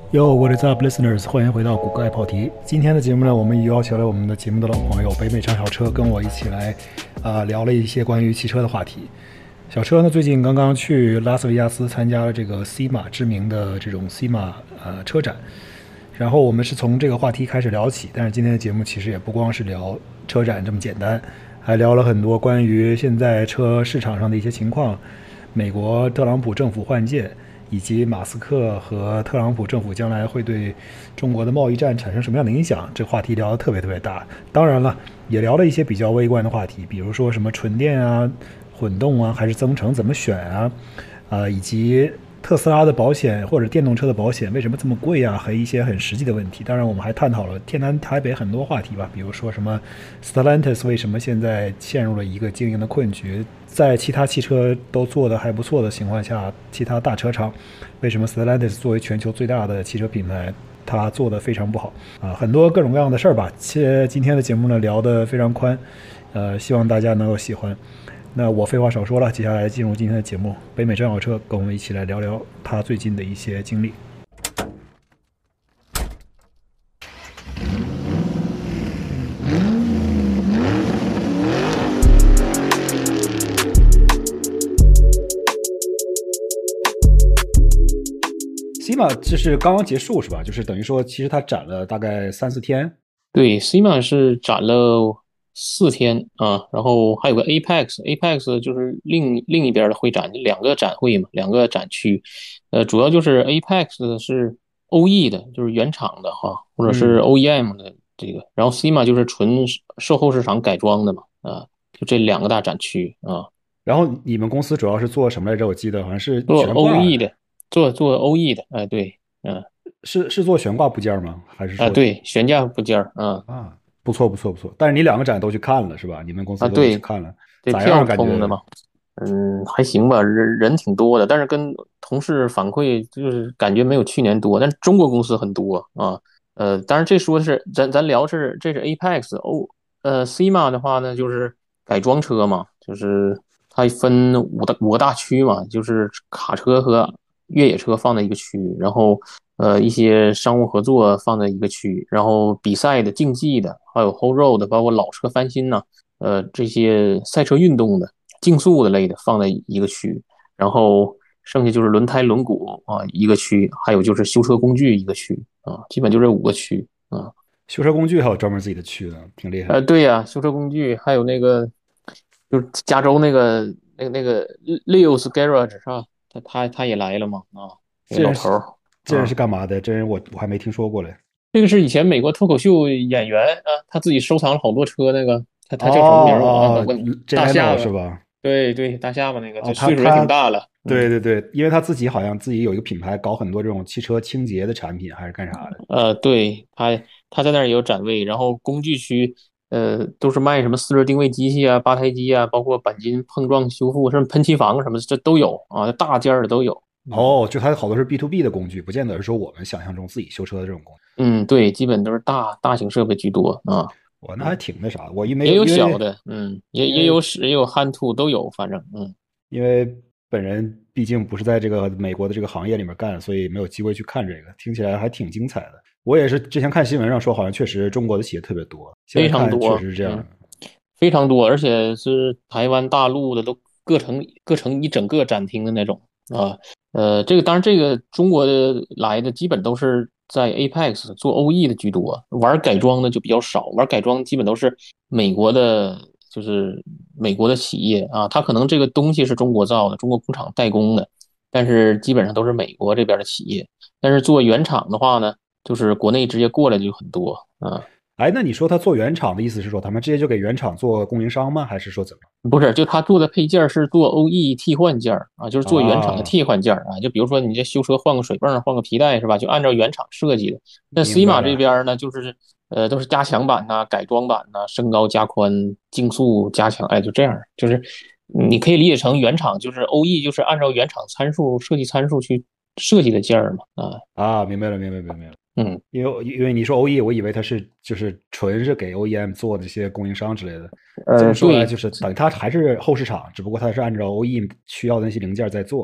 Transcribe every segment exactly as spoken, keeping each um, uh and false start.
Yo, what is up, listeners？ 欢迎回到谷歌爱跑题。今天的节目呢，我们又邀请了我们的节目的老朋友北美长小车，跟我一起来，呃，聊了一些关于汽车的话题。小车呢，最近刚刚去拉斯维加斯参加了这个 S E M A 知名的这种 S E M A 呃车展，然后我们是从这个话题开始聊起。但是今天的节目其实也不光是聊车展这么简单，还聊了很多关于现在车市场上的一些情况，美国特朗普政府换届，以及马斯克和特朗普政府将来会对中国的贸易战产生什么样的影响，这个话题聊得特别特别大。当然了，也聊了一些比较微观的话题，比如说什么纯电啊、混动啊，还是增程怎么选啊，呃，以及特斯拉的保险或者电动车的保险为什么这么贵啊，和一些很实际的问题。当然，我们还探讨了天南海北很多话题吧，比如说什么 Stellantis 为什么现在陷入了一个经营的困局，在其他汽车都做得还不错的情况下，其他大车厂为什么 Stellantis 作为全球最大的汽车品牌，它做得非常不好啊？很多各种各样的事儿吧。且今天的节目呢聊得非常宽，呃，希望大家能够喜欢。那我废话少说了，接下来进入今天的节目，北美张小车跟我们一起来聊聊他最近的一些经历。S E M A 这是刚刚结束是吧？就是等于说，其实它展了大概三四天。 对 ，S E M A 是展了四天啊，然后还有个 Apex，Apex 就是另另一边的会展，两个展会嘛，两个展区。呃，主要就是 Apex 是 O E 的，就是原厂的哈，或者是嗯， O E M 的这个，然后 S E M A 就是纯售后市场改装的嘛，啊，就这两个大展区啊。 然后你们公司主要是做什么来着？我记得好像是做悬挂， O E 的，做做 O E 的，哎，对，嗯， 是是做悬挂部件吗？还是啊， 说对，悬架部件儿，啊啊？不错不错不错。但是你两个展都去看了是吧？你们公司啊， 都去对， 看了，咋样？ 这票感觉？ 通的嘛。嗯，还行吧，人人挺多的，但是跟同事反馈就是感觉没有去年多，但是中国公司很多啊。呃，当然这说的是咱咱聊是这是 Apex 欧呃 S E M A 的话呢，就是改装车嘛，就是它分五大五个大区嘛，就是卡车和越野车放在一个区，然后呃一些商务合作放在一个区，然后比赛的、竞技的，还有 whole road 的，包括老车翻新呐、呃这些赛车运动的。竞速的类的放在一个区，然后剩下就是轮胎、轮毂啊一个区，还有就是修车工具一个区啊，基本就这五个区啊。 修车工具还有专门自己的区呢，挺厉害呃， 的。 对呀，修车工具还有那个就是加州那个那个那个 Leo's Garage 是吧？他他他也来了嘛啊，那个这人是老头儿这人是啊， 干嘛的？这人我我还没听说过嘞。 这个是以前美国脱口秀演员啊，他自己收藏了好多车那个，他哦他叫什么名儿我忘了， 哦问大下 ，Jano 是巴， 吧？ 对对，大下巴那个， 哦， 这岁数也挺他他， 大了，嗯。 对对对，因为他自己好像自己有一个品牌，搞很多这种汽车清洁的产品，还是干啥的？ 呃，对，他他在那儿也有展位，然后工具区，呃，都是卖什么四轮定位机器啊、八胎机啊，包括钣金碰撞修复，甚至喷漆房什么的，这都有啊，大件儿的都有。嗯哦，就它好多是 B to B 的工具，不见得是说我们想象中自己修车的这种工具。 嗯，对，基本都是大大型设备居多啊。 我那还嗯， 挺那啥的，我因为也有因为小的，嗯，也因为也有使也有hand to 都有，反正嗯。 因为本人毕竟不是在这个美国的这个行业里面干，所以没有机会去看这个，听起来还挺精彩的。我也是之前看新闻上说，好像确实中国的企业特别多，现在非常看确多， 实是这样嗯，非常多，而且是台湾、大陆的都各成各成一整个展厅的那种啊。呃，这个当然，这个中国的来的基本都是在 Apex 做 O E 的居多，玩改装的就比较少，玩改装基本都是美国的，就是美国的企业啊，它可能这个东西是中国造的，中国工厂代工的，但是基本上都是美国这边的企业。但是做原厂的话呢，就是国内直接过来的就很多啊。 哎，那你说他做原厂的意思是说他们直接就给原厂做供应商吗？还是说怎么？ 不是，就他做的配件是做 O E 替换件啊，就是做原厂的啊， 替换件啊。就比如说你这修车换个水泵、换个皮带是吧？就按照原厂设计的。那明 C 码这白了。 边呢，就是呃都是加强版呐、改装版呐、升高加宽、竞速加强，哎，就这样，就是你可以理解成原厂就是 O E 就是按照原厂参数设计参数去设计的件儿嘛啊， 啊，明白了，明白明白了。 嗯。 因为因为你说 O E，我以为它是就是纯是给 O E M 做这些供应商之类的。这么呃， 说来， 对， 就是等于它还是后市场，只不过它是按照 O E 需要的那些零件在做。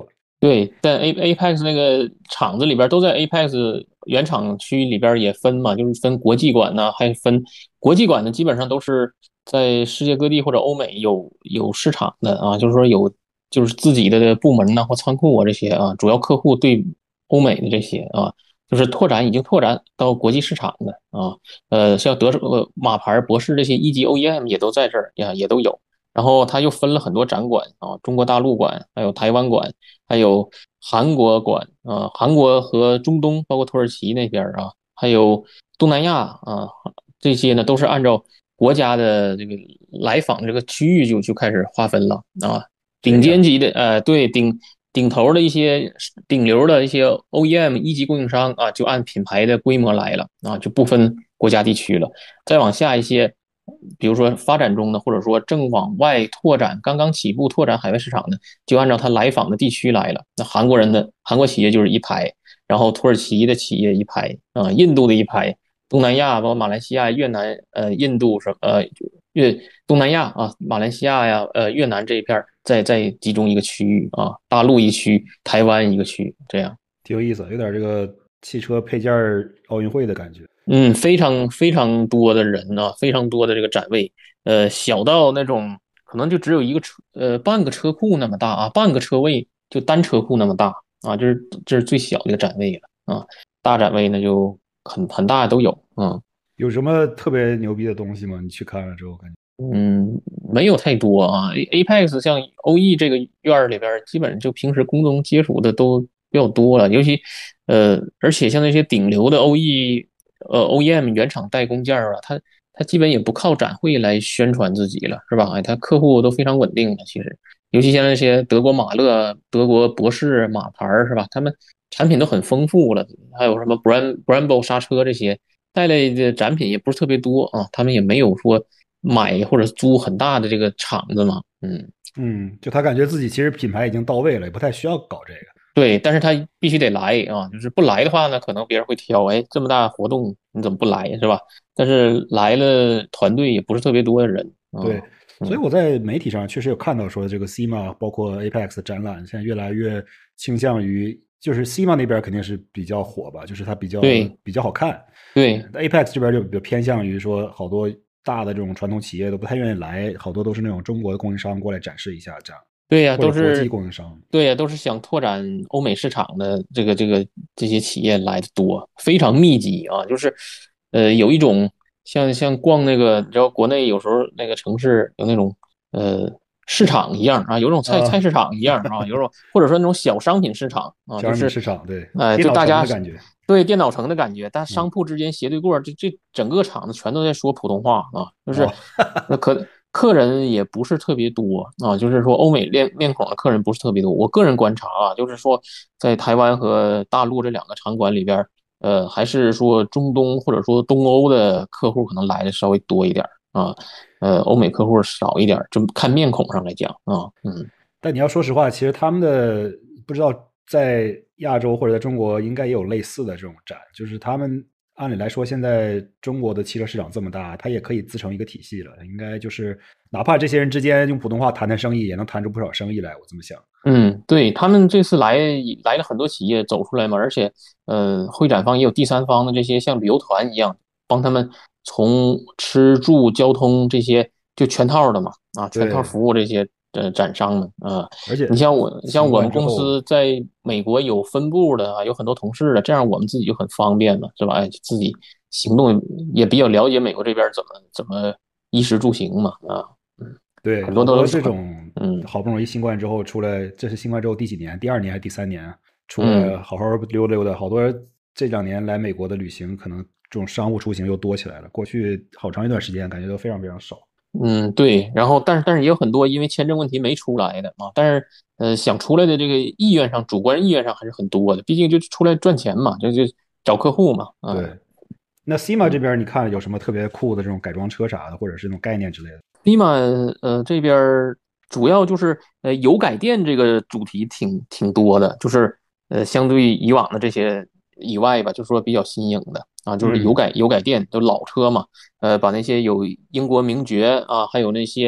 对，但 A Apex 那个厂子里边都在 Apex 原厂区里边也分嘛，就是分国际馆呐、还分国际馆的，基本上都是在世界各地或者欧美有有市场的啊，就是说有就是自己的部门呐、或仓库啊这些啊，主要客户对欧美的这些啊，就是拓展已经拓展到国际市场的啊，呃，像德呃马牌、博士这些一级 O E M 也都在这儿呀，也都有。然后它又分了很多展馆啊，中国大陆馆，还有台湾馆。还有韩国馆啊，韩国和中东，包括土耳其那边啊，还有东南亚啊，这些呢都是按照国家的这个来访这个区域就就开始划分了啊。顶这样。 尖级的，呃，对顶顶头的一些顶流的一些 O E M 一级供应商啊，就按品牌的规模来了啊，就不分国家地区了。再往下一些，比如说发展中的，或者说正往外拓展、刚刚起步拓展海外市场的，就按照他来访的地区来了。那韩国人的韩国企业就是一排，然后土耳其的企业一排啊、呃印度的一排，东南亚包括马来西亚、越南、呃印度什呃越东南亚啊、马来西亚呀、呃越南这一片再再集中一个区域啊，大陆一区，台湾一个区，这样。 挺有意思，有点这个汽车配件奥运会的感觉。 嗯，非常非常多的人啊，非常多的这个展位，呃，小到那种可能就只有一个车，呃，半个车库那么大啊，半个车位就单车库那么大啊，这是这是最小的一个展位了啊，大展位呢就很很大都有，嗯有什么特别牛逼的东西吗？你去看了之后感觉？ 嗯，没有太多啊，A Apex 像 O E 这个院儿里边儿，基本就平时公众接触的都比较多了，尤其呃，而且像那些顶流的 O E 呃 O E M 原厂代工件儿啊，它它基本也不靠展会来宣传自己了，是吧？哎，它客户都非常稳定的，其实，尤其像那些德国马勒、德国博士马牌儿是吧？他们产品都很丰富了，还有什么 Bram Brembo 刹车这些带来的展品也不是特别多啊，他们也没有说买或者租很大的这个厂子嘛，嗯。 嗯，就他感觉自己其实品牌已经到位了，也不太需要搞这个。 对，但是他必须得来啊，就是不来的话呢，可能别人会挑，哎，这么大活动你怎么不来是吧？但是来了，团队也不是特别多的人啊， 对，所以嗯， 我在媒体上确实有看到说，这个 S I M A 包括 Apex 展览，现在越来越倾向于，就是 S I M A 那边肯定是比较火吧，就是它比较对比较好看。 对但 Apex 这边就比较偏向于说，好多大的这种传统企业都不太愿意来，好多都是那种中国的供应商过来展示一下这样， 对呀， 或者国际都是供应商。 对呀，都是想拓展欧美市场的这个这个这些企业来的多，非常密集啊，就是呃有一种像像逛那个，你知道国内有时候那个城市有那种呃市场一样啊，有种菜菜啊， 市场一样啊，有种或者说那种小商品市场啊， 小商品就是市场，对， 呃电脑就大家城的感觉。 对电脑城的感觉，但嗯， 商铺之间斜对过，这这整个厂子全都在说普通话啊，就是哦， 那可客人也不是特别多啊，就是说欧美面面孔的客人不是特别多。我个人观察啊，就是说在台湾和大陆这两个场馆里边，呃，还是说中东或者说东欧的客户可能来的稍微多一点啊，呃，欧美客户少一点，就看面孔上来讲啊，嗯。 但你要说实话，其实他们的不知道在亚洲或者在中国应该也有类似的这种展，就是他们按理来说，现在中国的汽车市场这么大，它也可以自成一个体系了。应该就是哪怕这些人之间用普通话谈谈生意，也能谈出不少生意来。我这么想。 嗯，对，他们这次来来了很多企业走出来嘛，而且，呃，会展方也有第三方的这些像旅游团一样，帮他们从吃住交通这些就全套的嘛，啊，全套对， 服务这些呃展商们啊， 而且你像我像新我们公冠之后， 司在美国有分部的啊，有很多同事的，这样我们自己就很方便嘛，是吧？哎，自己行动也比较了解美国这边怎么怎么衣食住行嘛，啊，嗯， 对， 很多好多都是很这种嗯好不容易新冠之后出来，这是新冠之后第几年？第二年还是第三年啊？出来嗯。 好好溜达溜达，好多这两年来美国的旅行，可能这种商务出行又多起来了。过去好长一段时间，感觉都非常非常少。 嗯，对，然后但是但是也有很多因为签证问题没出来的啊，但是呃想出来的这个意愿上，主观意愿上还是很多的，毕竟就是出来赚钱嘛，就就找客户嘛，啊， 对，那 S I M A 这嗯边你看有什么特别酷的这种改装车啥的，或者是那种概念之类的？ ，Lima 呃这边儿主要就是呃油改电这个主题挺挺多的，就是呃相对于以往的这些以外吧，就是说比较新颖的啊，就是油嗯， 改油改电都老车嘛，呃把那些有英国名爵啊，还有那些。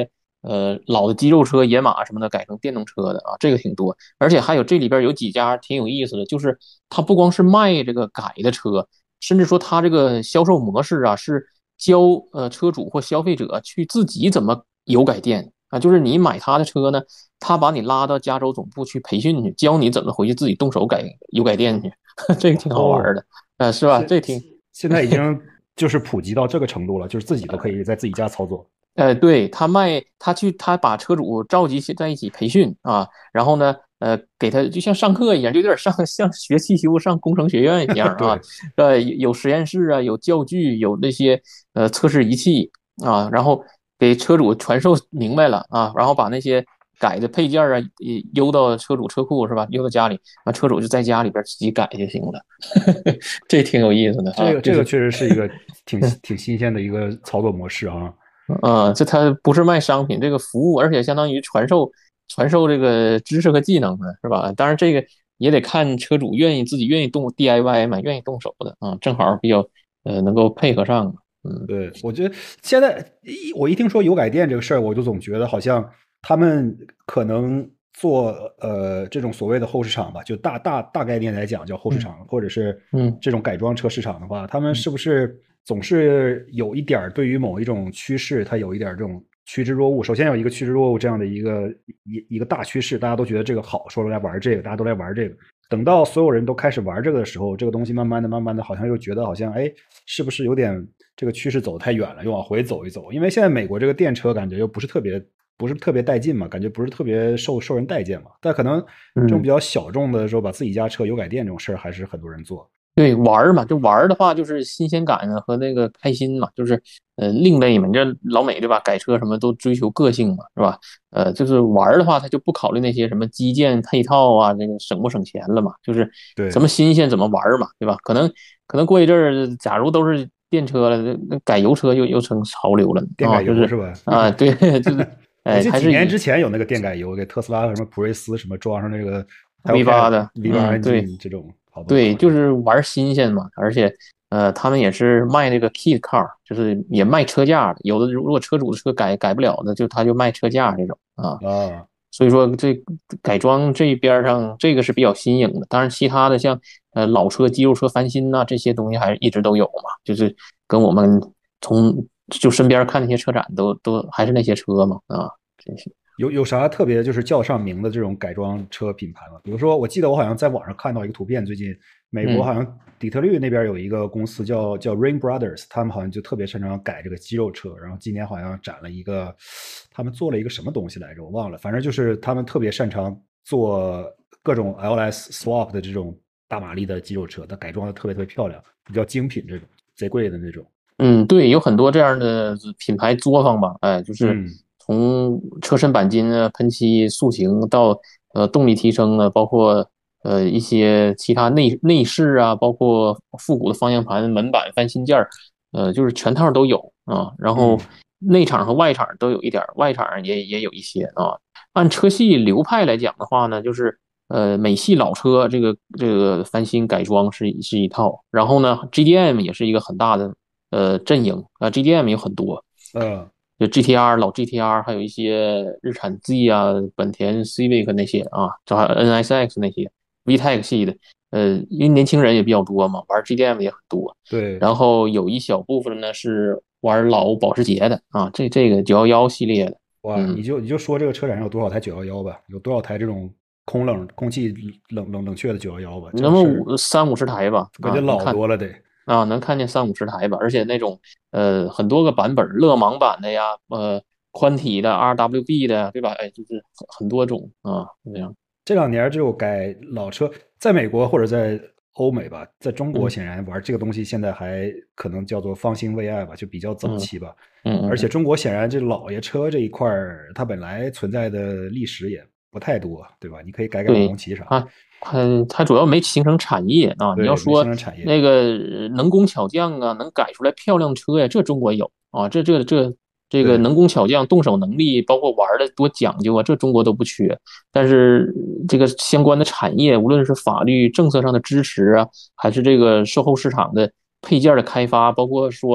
呃老的肌肉车、野马什么的改成电动车的啊，这个挺多。而且还有这里边有几家挺有意思的，就是它不光是卖这个改的车，甚至说它这个销售模式啊是教呃车主或消费者去自己怎么油改电啊，就是你买他的车呢，他把你拉到加州总部去培训去，教你怎么回去自己动手改油改电去，这个挺好玩哦， 的，啊，是吧？ 现这挺现在已经就是普及到这个程度了，就是自己都可以在自己家操作。 呃，对，他卖，他去，他把车主召集起在一起培训啊，然后呢，呃，给他就像上课一样，就有点上像学汽修上工程学院一样啊， 对， 呃，有实验室啊，有教具，有那些呃测试仪器啊，然后给车主传授明白了啊，然后把那些改的配件啊，邮到车主车库是吧？邮到家里，那车主就在家里边自己改就行了，这挺有意思的啊， 这个这个就是确实是一个挺挺新鲜的一个操作模式啊。 呃，这它不是卖商品，这个服务，而且相当于传授传授这个知识和技能的，是吧？当然，这个也得看车主愿意自己愿意动 D I Y 嘛，愿意动手的啊，正好比较呃能够配合上。嗯对，我觉得现在一我一听说油改电这个事儿，我就总觉得好像他们可能做呃这种所谓的后市场吧，就大大大概念来讲叫后市嗯场，或者是嗯这种改装车市场的话，他们嗯是不是总是有一点儿对于某一种趋势，它有一点儿这种趋之若鹜？首先有一个趋之若鹜这样的一个一一个大趋势，大家都觉得这个好，说来玩这个，大家都来玩这个。等到所有人都开始玩这个的时候，这个东西慢慢的、慢慢的，好像又觉得好像哎，是不是有点这个趋势走得太远了，又往回走一走？因为现在美国这个电车感觉又不是特别不是特别带劲嘛，感觉不是特别受受人待见嘛。但可能这种比嗯。 较小众的时候，把自己家车油改电这种事儿，还是很多人做。 对，玩儿嘛，就玩儿的话，就是新鲜感啊和那个开心嘛，就是呃另类嘛。你这老美对吧？改车什么都追求个性嘛，是吧？呃，就是玩儿的话，他就不考虑那些什么基建配套啊，这个省不省钱了嘛，就是怎对， 么新鲜怎么玩儿嘛，对吧？可能可能过一阵儿，假如都是电车了，那那改油车又又成潮流了啊， 电改就是油是吧？ 啊，对，就是我哎， 记得几年之还是以前有那个电改油，给特斯拉什么普锐斯什么装上那个 V 八 Hellcat 的， V 八嗯，对。 engine 这种，好多对， 好这个。 就是玩新鲜嘛，而且呃，他们也是卖那个 kit car，就是也卖车架的。有的如果车主的车改改不了的，就他就卖车架这种啊。 啊， 所以说这改装这边上这个是比较新颖的。当然，其他的像呃老车、肌肉车翻新呐、这些东西还是一直都有嘛。就是跟我们从就身边看那些车展都都还是那些车嘛啊，这些有有啥特别就是叫上名的这种改装车品牌吗？比如说，我记得我好像在网上看到一个图片，最近美国嗯。 好像底特律那边有一个公司叫叫 Rain Brothers，他们好像就特别擅长改这个肌肉车，然后今年好像展了一个，他们做了一个什么东西来着，我忘了，反正就是他们特别擅长做各种 L S swap 的这种大马力的肌肉车，它改装的特别特别漂亮，比较精品这种，贼贵的那种。 嗯，对，有很多这样的品牌作坊吧，哎，就是嗯， 从车身钣金啊、喷漆塑形到呃动力提升啊，包括呃一些其他内内饰啊，包括复古的方向盘、门板翻新件儿，呃，就是全套都有啊。然后嗯， 内场和外场都有一点儿，外场也也有一些啊。按车系流派来讲的话呢，就是呃美系老车这个这个翻新改装是是一套，然后呢 G D M 也是一个很大的。呃阵营啊，G D M 有很多， 呃， 就 G T R 老 G T R，还有一些日产 Z 啊、本田 Civic 那些啊，这还 N S X 那些 VTEC 系的，呃，因为年轻人也比较多嘛，玩 G D M 也很多。 对， 然后有一小部分呢是玩老保时捷的啊，这这个九一一系列的， 哇，你嗯， 就你就说这个车展上有多少台九一一吧，有多少台这种空冷空气冷冷冷却的九一一吧，这那么种事儿五三五十台吧，啊，能感觉老看多了得。 啊，能看见三五十台吧，而且那种呃很多个版本，勒芒版的呀，呃宽体的 R W B 的，对吧？哎，就是很很多种啊，这样， 这两年这种改老车，在美国或者在欧美吧，在中国嗯显然玩这个东西现在还可能叫做方兴未艾吧，就比较早嗯期吧。 嗯嗯嗯， 而且中国显然这老爷车这一块儿，它本来存在的历史也不太多，对吧？你可以改改老对， 红旗啥的， 它它它主要没形成产业啊。你要对，没形说成产业。 那个呃能工巧匠啊，能改出来漂亮车呀，这中国有啊，这这这这个对， 能工巧匠、动手能力，包括玩的多讲究啊，这中国都不缺。但是这个相关的产业，无论是法律政策上的支持啊，还是这个售后市场的配件的开发，包括说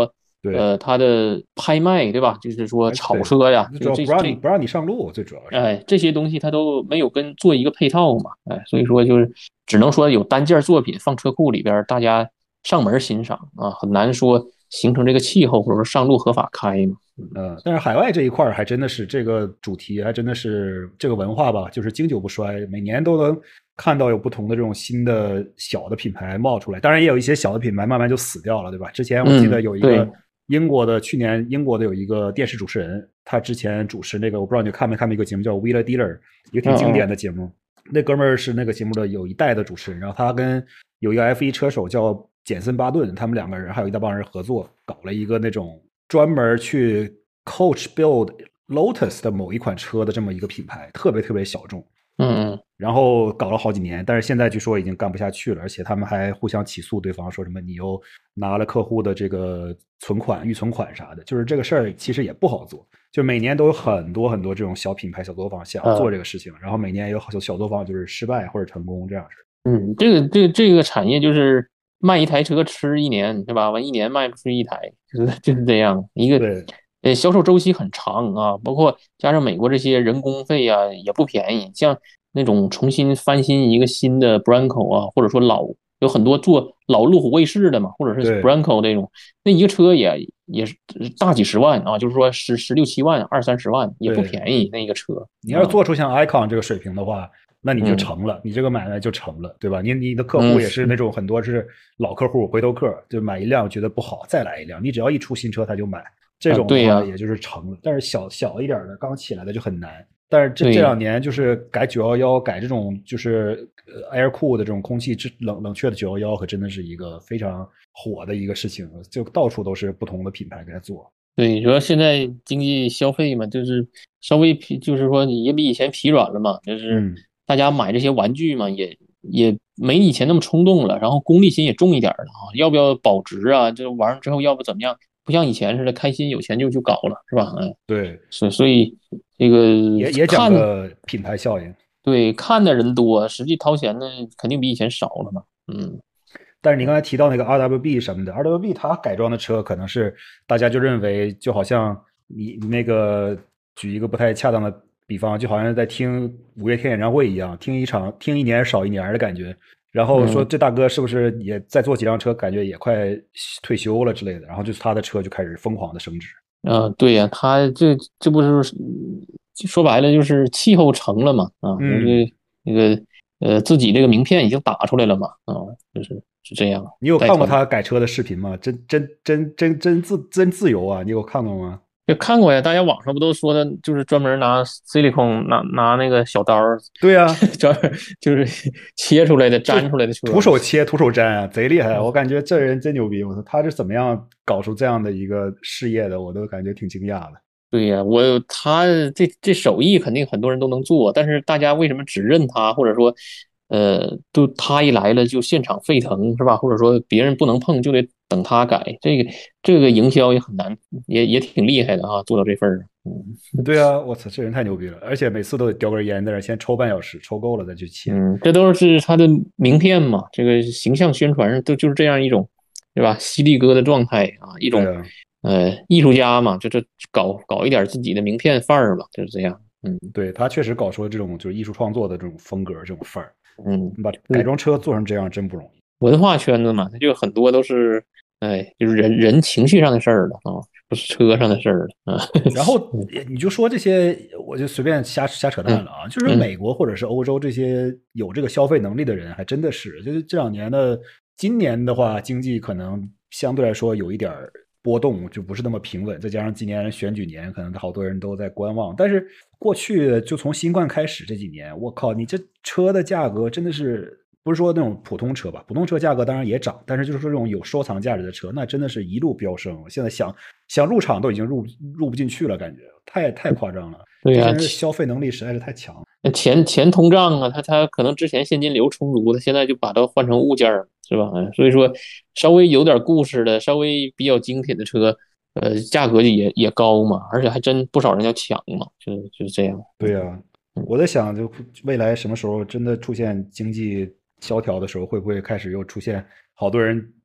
对， 呃，它的拍卖，对吧？就是说炒车呀， 主要这这不让你不让你上路，最主要是。 哎，这些东西它都没有跟做一个配套嘛，哎，所以说就是只能说有单件作品放车库里边，大家上门欣赏啊，很难说形成这个气候或者说上路合法开嘛。 呃，但是海外这一块还真的是这个主题，还真的是这个文化吧，就是经久不衰，每年都能看到有不同的这种新的小的品牌冒出来。当然，也有一些小的品牌慢慢就死掉了，对吧？之前我记得嗯，对， 有一个英国的，去年英国的有一个电视主持人，他之前主持那个，我不知道你看没看过一个节目叫《Wheeler Dealer》，一个挺经典的节目。 嗯那哥们儿是那个节目的有一代的主持人，然后他跟有一个 F 一 车手叫简森巴顿，他们两个人还有一大帮人合作，搞了一个那种专门去 coach build Lotus 的某一款车的这么一个品牌，特别特别小众。 嗯嗯然后搞了好几年，但是现在据说已经干不下去了，而且他们还互相起诉对方，说什么你又拿了客户的这个存款、预存款啥的，就是这个事儿其实也不好做。就每年都有很多很多这种小品牌、小作坊想要做这个事情，然后每年也有好多小作坊就是失败或者成功这样式。 嗯，这个这个这个产业就是卖一台车吃一年，对吧？完一年卖不出一台，就是就是这样一个， 对呃，销售周期很长啊，包括加上美国这些人工费啊也不便宜，像那种重新翻新一个新的 Bronco 啊，或者说老有很多做老路虎卫士的嘛，或者是对 Bronco 这种，那一个车也也是大几十万啊，就是说十十六七万、二三十万也不对， 便宜那一个车你要是啊， 做出像 Icon 这个水平的话，那你就嗯成了，你这个买卖就成了，对吧？你你的客户嗯也是那种很多是老客户、回头客，就买一辆觉得不好再来一辆，你只要一出新车他就买，这啊， 种的对呀， 话也就是成了。但是小小一点的刚起来的就很难。但是这这两对。 年就是改九一一，改这种就是呃 Air Cool 的这种空气制冷冷却的九一一，可真的是一个非常火的一个事情，就到处都是不同的品牌给他做。 对，主要现在经济消费嘛，就是稍微疲，就是说也比以前疲软了嘛，就是嗯， 大家买这些玩具嘛，也也没以前那么冲动了，然后功利心也重一点儿了啊，要不要保值啊？这玩上之后要不怎么样？不像以前似的开心有钱就就搞了，是吧？嗯， 对， 所所以这个也也讲看， 个品牌效应。 对，看的人多，实际掏钱的肯定比以前少了嘛。嗯但是你刚才提到那个 R W B 什么的，R W B 它改装的车可能是大家就认为就好像你你那个举一个不太恰当的比方，就好像在听五月天演唱会一样，听一场听一年少一年的感觉。然后说嗯。 这大哥是不是也再做几辆车，感觉也快退休了之类的，然后就是他的车就开始疯狂的升值。 啊，对呀，他这这不是说白了就是气候成了嘛，啊，就嗯， 是那个呃自己这个名片已经打出来了嘛，啊，就是是这样你有看过带头。 他改车的视频吗？真真真真真自真自由啊！你有看过吗？ 就看过呀，大家网上不都说的，就是专门拿 silicone 拿拿那个小刀儿， 对呀、 专门就是切出来的、 就粘出来的车徒手切、徒手粘啊，贼厉害！ 嗯， 我感觉这人真牛逼，我说他是怎么样搞出这样的一个事业的，我都感觉挺惊讶的。 对呀，我他这这手艺肯定很多人都能做，但是大家为什么只认他，或者说，呃，都他一来了就现场沸腾是吧？或者说别人不能碰就得等他改，这个这个营销也很难，也也挺厉害的啊，做到这份儿上。嗯对啊，我操，这人太牛逼了！而且每次都得叼根烟在那先抽半小时，抽够了再去切。 嗯，这都是他的名片嘛，这个形象宣传上都就是这样一种，对吧？犀利哥的状态啊，一种对啊， 呃艺术家嘛，就这搞搞一点自己的名片范儿嘛，就是这样。嗯对他确实搞出了这种就是艺术创作的这种风格、这种范儿。 嗯。 把改装车做成这样真不容易。 文化圈子嘛，它就很多都是，哎，就是人人情绪上的事儿了啊，不是车上的事儿了啊。 然后你就说这些，我就随便瞎瞎扯淡嗯了啊。就是嗯美国或者是欧洲这些有这个消费能力的人，还真的是，就是这两年的，今年的话，经济可能相对来说有一点波动，就不是那么平稳。再加上今年选举年，可能好多人都在观望。但是过去就从新冠开始这几年，我靠，你这车的价格真的是。不是说那种普通车吧，普通车价格当然也涨，但是就是说这种有收藏价值的车，那真的是一路飙升。现在想想入场都已经入入不进去了，感觉太太夸张了。 对呀、 这些人的消费能力实在是太强了。 那钱钱通胀啊，他他可能之前现金流充足，他现在就把它换成物件儿，是吧？嗯所以说稍微有点故事的，稍微比较精品的车，呃，价格就也也高嘛，而且还真不少人要抢嘛，就就是这样。 对呀、我在想，就未来什么时候真的出现经济萧条的时候，会不会开始又出现好多人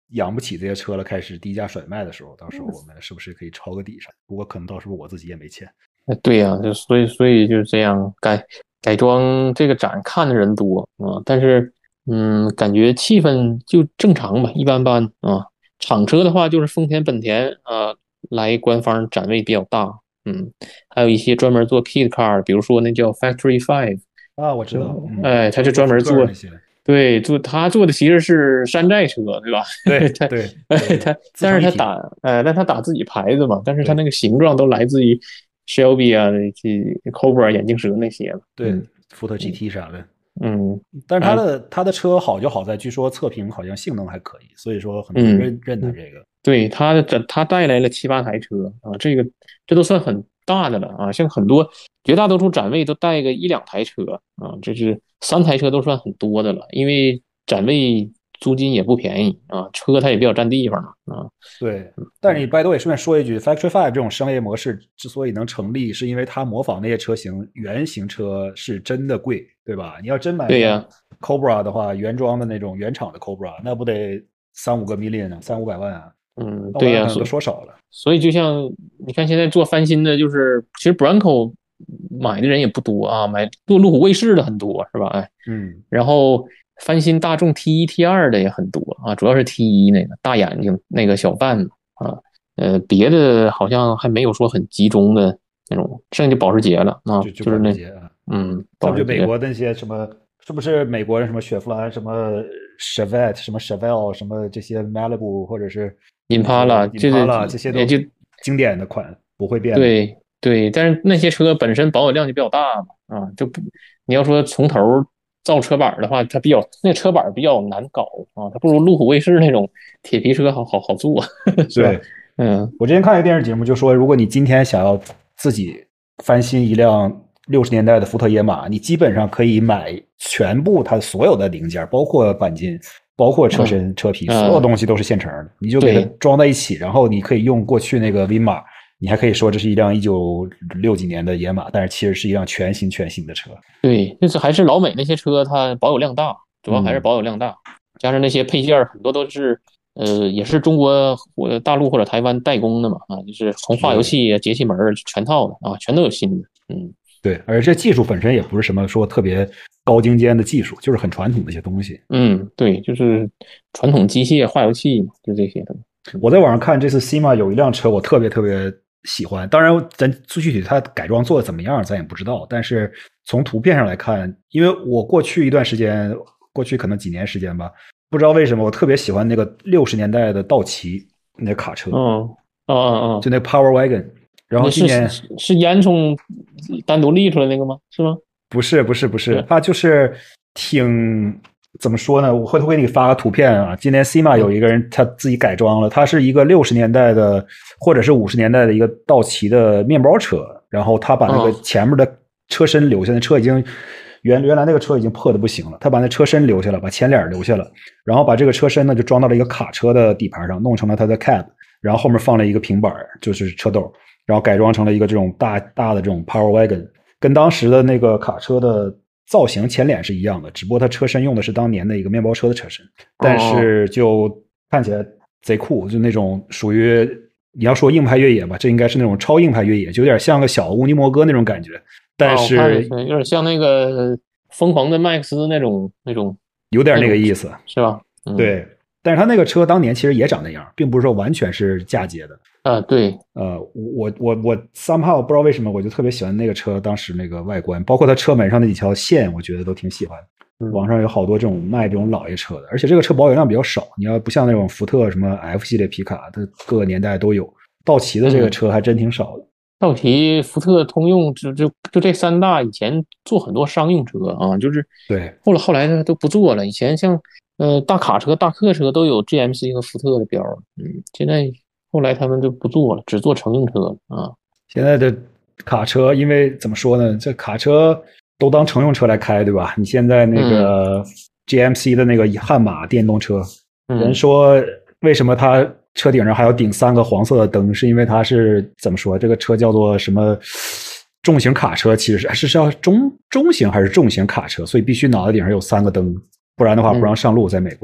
养不起这些车了，开始低价甩卖的时候，到时候我们是不是可以抄个底上？不过可能到时候我自己也没钱。 对呀、啊，就所以所以就是这样改改装这个展看的人多啊，但是嗯，感觉气氛就正常吧，一般般啊。厂车的话就是丰田、本田啊来官方展位比较大，嗯，还有一些专门做 kit car，比如说那叫 Factory Five 啊，我知道，嗯， 哎，他就专门做那些， 对，做他做的其实是山寨车，对吧？ 对他对， 哎他，但是他打哎，但他打自己牌子嘛，但是他那个形状都来自于 Shelby 啊，这 Cobra 眼镜蛇那些了， 对， 嗯， 福特 G T 啥的， 嗯， 但是他的、嗯、他的车好就好在，据说测评好像性能还可以，所以说很多人认、嗯、认他这个。 对，他的他带来了七八台车啊，这个这都算很大的了啊，像很多绝大多数展位都带个一两台车啊，这是三台车都算很多的了，因为展位租金也不便宜啊，车它也比较占地方嘛啊。 对，但是你拜托也顺便说一句 ，Factory Five 这种商业模式之所以能成立，是因为它模仿那些车型原型车是真的贵，对吧？你要真买对呀 Cobra 的话，原装的那种原厂的 Cobra， 那不得三五个 million 啊，三五百万啊。 嗯，对呀、啊， 都说少了。 所以就像你看，现在做翻新的，就是其实 Bronco 买的人也不多啊，买做路虎卫士的很多，是吧？哎， 嗯， 然后翻新大众 T 一 T 二的也很多啊，主要是 T 一那个大眼睛那个小贩啊，呃，别的好像还没有说很集中的那种，剩下就保时捷了啊， 就就是那嗯，咱们就美国那些什么。是不是美国人什么雪佛兰、什么 Chevette、什么 Chevelle、什么这些 Malibu 或者是 Impala、 Impala 这些都就经典的款不会变。 对对，但是那些车本身保有量就比较大嘛，啊，就不你要说从头造车板的话，它比较那车板比较难搞啊，它不如路虎卫士那种铁皮车好好好做，是吧？嗯， 我之前看一个电视节目就说，如果你今天想要自己翻新一辆六十年代的福特野马，你基本上可以买全部它所有的零件，包括钣金，包括车身、嗯、车皮，所有东西都是现成的，你就给它装在一起，然后你可以用过去那个 V 马，你还可以说这是一辆一九六几年的野马，但是其实是一辆全新全新的车。 对，就是还是老美那些车，它保有量大，主要还是保有量大，嗯、加上那些配件很多都是。呃，也是中国或大陆或者台湾代工的嘛，啊，就是从化油器、节气门全套的啊，全都有新的，嗯， 对，而这技术本身也不是什么说特别高精尖的技术，就是很传统的一些东西。 嗯，对，就是传统机械、化油器，就这些的。 我在网上看这次 S E M A 有一辆车，我特别特别喜欢，当然咱具体它改装做的怎么样，咱也不知道，但是从图片上来看，因为我过去一段时间，过去可能几年时间吧。不知道为什么，我特别喜欢那个六十年代的道奇那卡车， 嗯，哦哦哦， 就那 Power Wagon。然后今年是是烟囱单独立出来那个吗？是吗？ 不是，不是，不是，它就是挺怎么说呢？我回头给你发个图片啊。今年 S E M A 有一个人他自己改装了，它是一个六十年代的或者是五十年代的一个道奇的面包车，然后他把那个前面的车身留下，那车已经。原原来那个车已经破的不行了，他把那车身留下了，把前脸留下了，然后把这个车身呢就装到了一个卡车的底盘上，弄成了它的 cab， 然后后面放了一个平板，就是车斗，然后改装成了一个这种大大的这种 Power Wagon， 跟当时的那个卡车的造型前脸是一样的，只不过它车身用的是当年的一个面包车的车身，但是就看起来贼酷，就那种属于你要说硬派越野吧，这应该是那种超硬派越野，就有点像个小乌尼摩哥那种感觉。但是、 哦、有点像那个疯狂的麦克斯那种那种， 有点那个意思， 是吧？嗯、 对，但是他那个车当年其实也长那样，并不是说完全是嫁接的。 啊，对， 呃，我我我 somehow 不知道为什么，我就特别喜欢那个车当时那个外观，包括它车门上那几条线，我觉得都挺喜欢。 嗯、 网上有好多这种卖这种老爷车的，而且这个车保有量比较少，你要不像那种福特什么 F 系列皮卡，它各个年代都有。道奇的这个车还真挺少的。 嗯道奇、福特、通用，就就就这三大，以前做很多商用车啊，就是对， 后来后来他都不做了。以前像呃大卡车、大客车都有 G M C 和福特的标，嗯，现在后来他们就不做了，只做乘用车啊。 现在的卡车，因为怎么说呢，这卡车都当乘用车来开，对吧？你现在那个 G M C 的那个悍马电动车， 嗯、 人说为什么它车顶上还要顶三个黄色的灯，是因为它是怎么说？这个车叫做什么重型卡车，其实是是是要中中型还是重型卡车，所以必须脑袋顶上有三个灯，不然的话不让上路。在美国，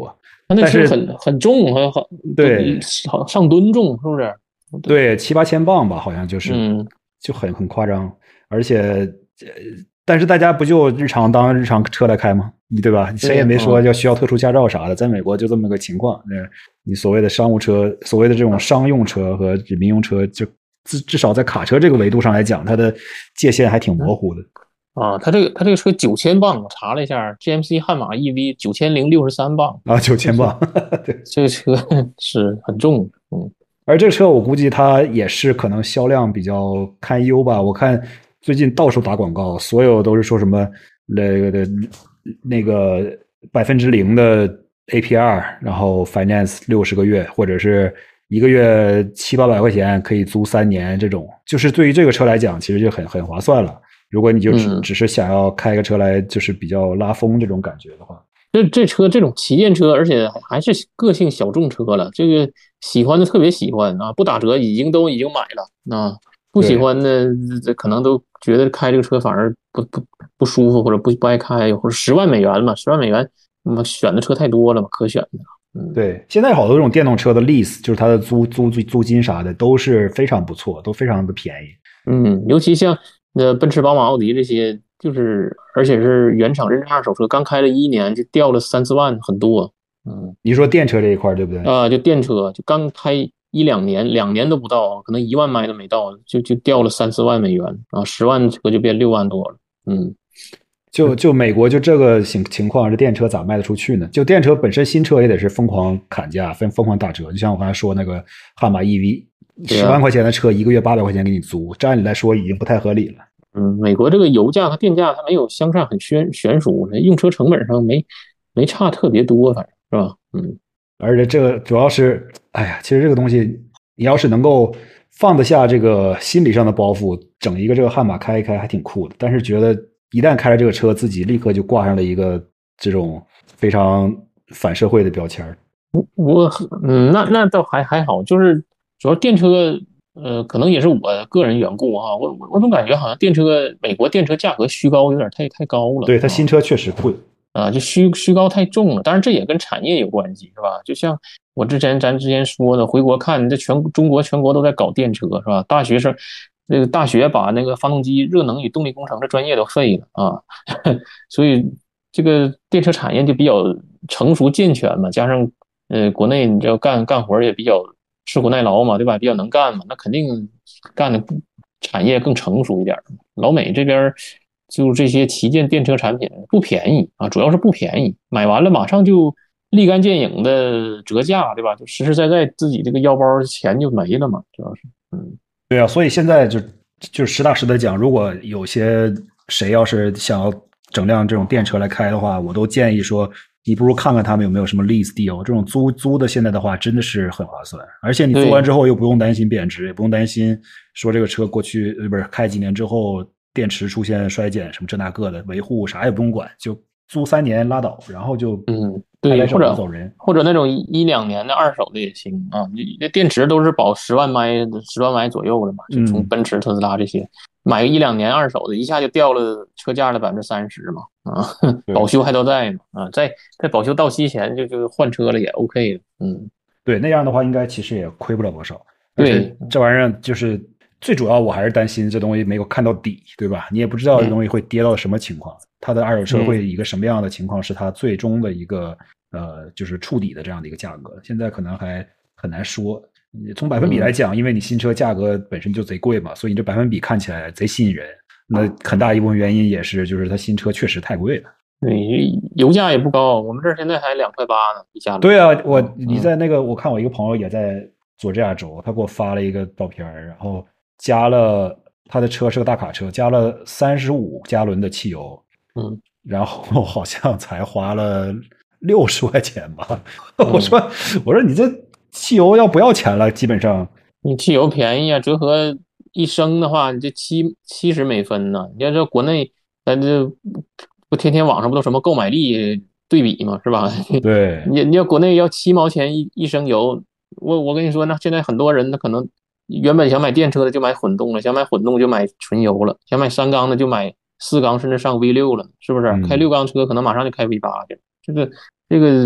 它那但是车很很重，还好都对好上吨重，是不是？对， 对七八千磅吧，好像就是嗯， 就很很夸张，而且呃，但是大家不就日常当日常车来开吗？你对吧？谁对呀， 也没说嗯， 要需要特殊驾照啥的，在美国就这么个情况。那你所谓的商务车，所谓的这种商用车和民用车，就至至少在卡车这个维度上来讲，它的界限还挺模糊的。 啊，它这个它这个车九千磅，我查了一下，G M C 悍马 E V 九千零六十三磅， 啊，九这是千磅，对。 这个车是很重，嗯而这个车我估计它也是可能销量比较堪忧吧。我看最近到处打广告，所有都是说什么那个的那个百分之零的 A P R，然后 finance 六十个月，或者是一个月七八百块钱可以租三年，这种就是对于这个车来讲，其实就很很划算了。如果你就只嗯。 只是想要开个车来就是比较拉风这种感觉的话， 这这车这种旗舰车，而且还是个性小众车了，这个喜欢的特别喜欢啊，不打折已经都已经买了啊，不喜对。 欢的这可能都觉得开这个车反而不不不舒服，或者不不爱开，或者十万美元嘛，十万美元，那么选的车太多了嘛，可选的，嗯对，现在好多这种电动车的 lease，就是它的租租租租金啥的都是非常不错，都非常的便宜。 嗯，尤其像呃奔驰、宝马、奥迪这些，就是而且是原厂认证二手车，刚开了一年就掉了三四万，很多，嗯。 你说电车这一块对不对？ 啊，就电车，就刚开一两年，两年都不到，可能一万迈都没到，就就掉了三四万美元啊，十万车就变六万多了。嗯， 就就美国就这个情情况，这电车咋卖得出去呢？就电车本身新车也得是疯狂砍价，疯疯狂打折。就像我刚才说那个悍马 E V，十万对啊， 块钱的车一个月八百块钱给你租，这按理来说已经不太合理了。 嗯，美国这个油价和电价它没有相差很悬悬殊，用车成本上没没差特别多，反正是吧？嗯而且这个主要是，哎呀，其实这个东西，你要是能够放得下这个心理上的包袱，整一个这个悍马开一开还挺酷的。但是觉得一旦开了这个车，自己立刻就挂上了一个这种非常反社会的标签儿。 我嗯，那那倒还还好，就是主要电车，呃，可能也是我个人缘故哈，我我我总感觉好像电车美国电车价格虚高有点太太高了对，它新啊。 车确实贵。 啊，就虚虚高太重了。当然，这也跟产业有关系，是吧？就像我之前咱之前说的，回国看这全中国全国都在搞电车，是吧？大学生那个大学把那个发动机热能与动力工程这专业都废了啊，所以这个电车产业就比较成熟健全嘛。加上呃，国内你知道干干活也比较吃苦耐劳嘛，对吧？比较能干嘛，那肯定干的产业更成熟一点。老美这边就这些旗舰电车产品不便宜啊，主要是不便宜，买完了马上就立竿见影的折价，对吧？就实实在在自己这个腰包钱就没了嘛，主要是，嗯对啊，所以现在就就实打实的讲，如果有些谁要是想要整辆这种电车来开的话，我都建议说，你不如看看他们有没有什么 lease deal，这种租租的，现在的话真的是很划算，而且你租完对， 之后又不用担心贬值，也不用担心说这个车过去呃不是开几年之后电池出现衰减什么这那个的，维护啥也不用管，就租三年拉倒，然后就嗯，对， 开开或者走就走人。 或者那种一一两年的二手的也行啊，你这电池都是保十万迈十万迈左右的嘛，就从嗯， 奔驰、特斯拉这些，买个一两年二手的，一下就掉了车价的百分之三十嘛，啊，保对。 修还都在嘛，啊，在在保修到期前就就换车了也 OK 的，嗯， 对，那样的话应该其实也亏不了多少，而且对， 这玩意儿就是最主要，我还是担心这东西没有看到底，对吧？你也不知道这嗯东西会跌到什么情况，它的二手车会嗯以一个什么样的情况是它最终的一个呃就是触底的这样的一个价格，现在可能还很难说。从百分比来嗯。 讲，因为你新车价格本身就贼贵嘛，所以你这百分比看起来贼吸引人。那很大一部分原因也是就是它新车确实太贵了。 对，油价也不高，我们这儿现在还两块八呢，一加仑。 对啊，我嗯嗯你在那个，我看我一个朋友也在佐治亚州，他给我发了一个照片儿，然后加了他的车是个大卡车，加了三十五加仑的汽油， 嗯然后好像才花了六十块钱吧。我嗯， 说我说你这汽油要不要钱了？基本上你汽油便宜啊，折合一升的话，你这七七十美分呢。你要说国内，咱这不天天网上不都什么购买力对比嘛，是吧？ 对你你要国内要七毛钱一一升油，我我跟你说，那现在很多人他可能原本想买电车的就买混动了，想买混动就买纯油了，想买三缸的就买四缸，甚至上 V 六了，是不是？开嗯。 六缸车可能马上就开 V 八去了。这个这个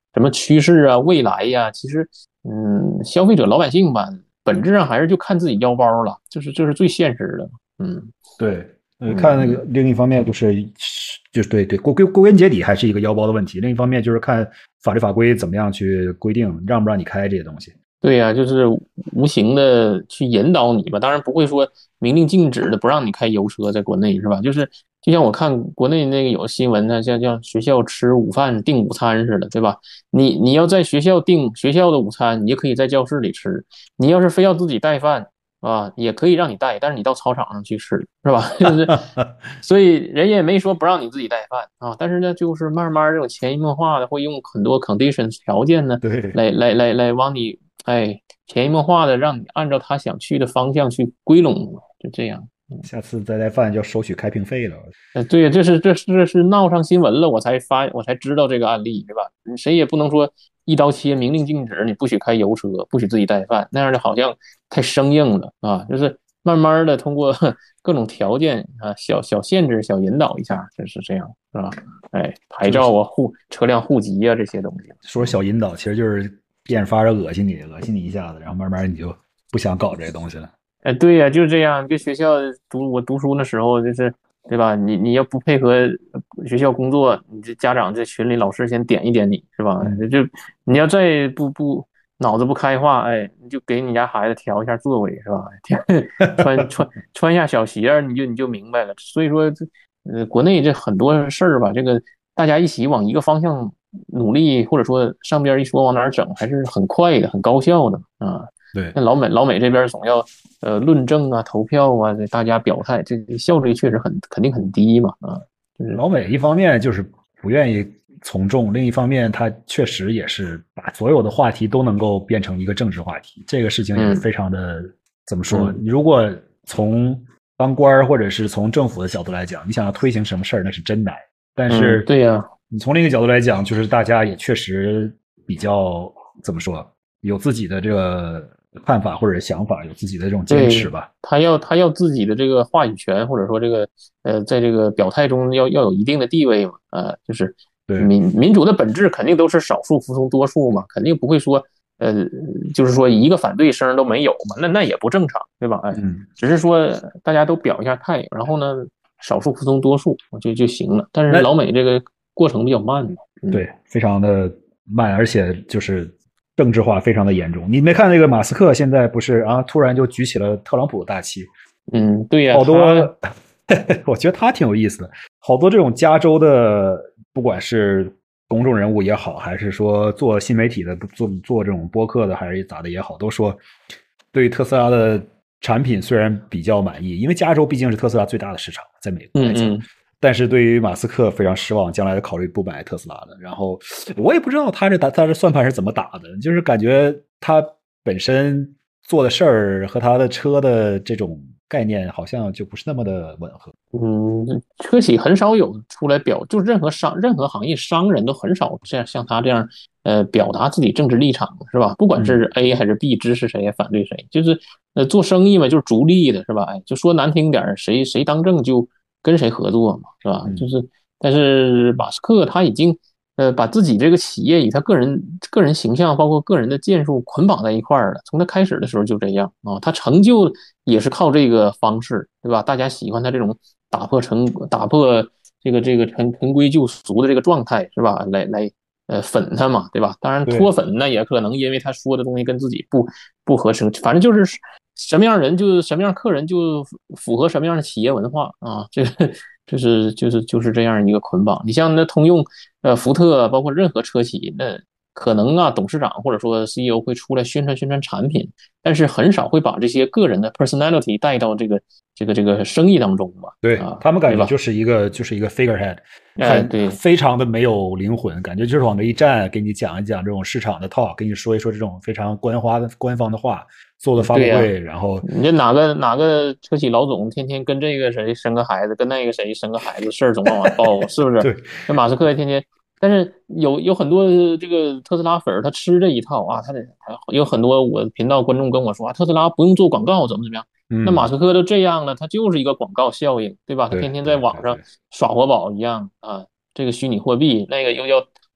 什么趋势啊、未来呀、其实嗯，消费者老百姓吧，本质上还是就看自己腰包了，就是这是最现实的。嗯对，呃，看那嗯。 个另一方面就是就是对对归归归根结底还是一个腰包的问题，另一方面就是看法律法规怎么样去规定让不让你开这些东西。 对呀，就是无形的去引导你吧，当然不会说明令禁止的不让你开油车，在国内是吧？就是就像我看国内那个有新闻呢，像像学校吃午饭订午餐似的，对吧？你你要在学校订学校的午餐，你也可以在教室里吃。你要是非要自己带饭啊，也可以让你带，但是你到操场上去吃，是吧？就是，所以人也没说不让你自己带饭啊，但是呢，就是慢慢这种潜移默化的会用很多 conditions 条件呢， 对， 来来来来往你。哎，潜移默化的让你按照他想去的方向去归拢，就这样。 下次再带饭就要收取开瓶费了。 呃，对呀，这是这是这是闹上新闻了，我才发我才知道这个案例，对吧？谁也不能说一刀切，明令禁止，你不许开油车，不许自己带饭，那样的好像太生硬了啊。就是慢慢的通过各种条件啊，小小限制、小引导一下，就是这样，是吧？哎，牌就是照啊、户车辆户籍啊这些东西。 说小引导，其实就是变着法儿恶心你，恶心你一下子，然后慢慢你就不想搞这些东西了。 哎，对呀，就是这样。就学校读我读书那时候，就是对吧？你你要不配合学校工作，你这家长在群里老师先点一点你是吧？ 嗯， 就你要再不不脑子不开化，哎，你就给你家孩子调一下座位是吧？穿穿穿一下小鞋儿，你就你就明白了。所以说这呃，国内这很多事儿吧，这个大家一起往一个方向努力，或者说上边一说往哪儿整，还是很快的，很高效的啊。 对， 那老美老美这边总要呃论证啊、投票啊，这大家表态，这效率确实很肯定很低嘛啊，就是老美一方面就是不愿意从众，另一方面他确实也是把所有的话题都能够变成一个政治话题，这个事情也是嗯非常的怎么说？ 嗯你如果从当官儿或者是从政府的角度来讲，你想要推行什么事儿，那是真难。但嗯， 是对呀、 你从另一个角度来讲，就是大家也确实比较怎么说，有自己的这个看法或者想法，有自己的这种坚持对， 吧。 他要他要自己的这个话语权，或者说这个呃，在这个表态中要要有一定的地位嘛，啊，就是对， 民民主的本质肯定都是少数服从多数嘛，肯定不会说呃，就是说一个反对声都没有嘛，那那也不正常，对吧？哎， 嗯， 只是说大家都表一下态，然后呢，少数服从多数就就行了。但是那老美这个过程比较慢嘛，嗯对，非常的慢，而且就是政治化非常的严重。你没看那个马斯克现在不是啊，突然就举起了特朗普的大旗， 嗯，对呀， 好他多，我觉得他挺有意思的。好多这种加州的，不管是公众人物也好，还是说做新媒体的、做做这种播客的，还是咋的也好，都说对特斯拉的产品虽然比较满意，因为加州毕竟是特斯拉最大的市场，在美国来讲。 嗯嗯。 但是对于马斯克非常失望，将来考虑不买特斯拉的。然后我也不知道他这打他这算盘是怎么打的，就是感觉他本身做的事儿和他的车的这种概念好像就不是那么的吻合。 嗯，车企很少有出来表，就任何商任何行业商人都很少这样像他这样，呃，表达自己政治立场，是吧？不管嗯， 是 A 还是 B，支持谁反对谁，就是呃做生意嘛，就是逐利的，是吧？哎，就说难听点儿，谁谁当政就跟谁合作嘛，是吧？就嗯， 是，但是马斯克他已经呃把自己这个企业以他个人个人形象，包括个人的建树捆绑在一块儿了。从他开始的时候就这样啊，他成就也是靠这个方式，对吧？大家喜欢他这种打破陈打破这个这个陈陈规旧俗的这个状态，是吧？来来呃粉他嘛，对吧？当然脱对， 粉那也可能因为他说的东西跟自己不不合适，反正就是什么样人就什么样客人就符合什么样的企业文化啊，这个就是就是就是这样一个捆绑。你像那通用、呃福特，包括任何车企，那可能啊董事长或者说 C E O 会出来宣传宣传产品，但是很少会把这些个人的 personality 带到这个这个这个生意当中吧？ 对啊， 他们感对吧？ 觉就是一个就是一个 figurehead， 哎， 很对非常的没有灵魂，感觉就是往这一站，给你讲一讲这种市场的 talk，给你说一说这种非常官花的官方的话，做的发布对呀、 会，然后你这哪个哪个车企老总天天跟这个谁生个孩子，跟那个谁生个孩子，事儿总往外报，是不是？ 对， 那马斯克天天，但是有有很多这个特斯拉粉儿，他吃这一套啊，他得有很多我频道观众跟我说啊，特斯拉不用做广告，怎么怎么样？那马嗯， 斯克都这样了，他就是一个广告效应，对吧？他对天天在网上对对对。 耍活宝一样啊，这个虚拟货币，那个又要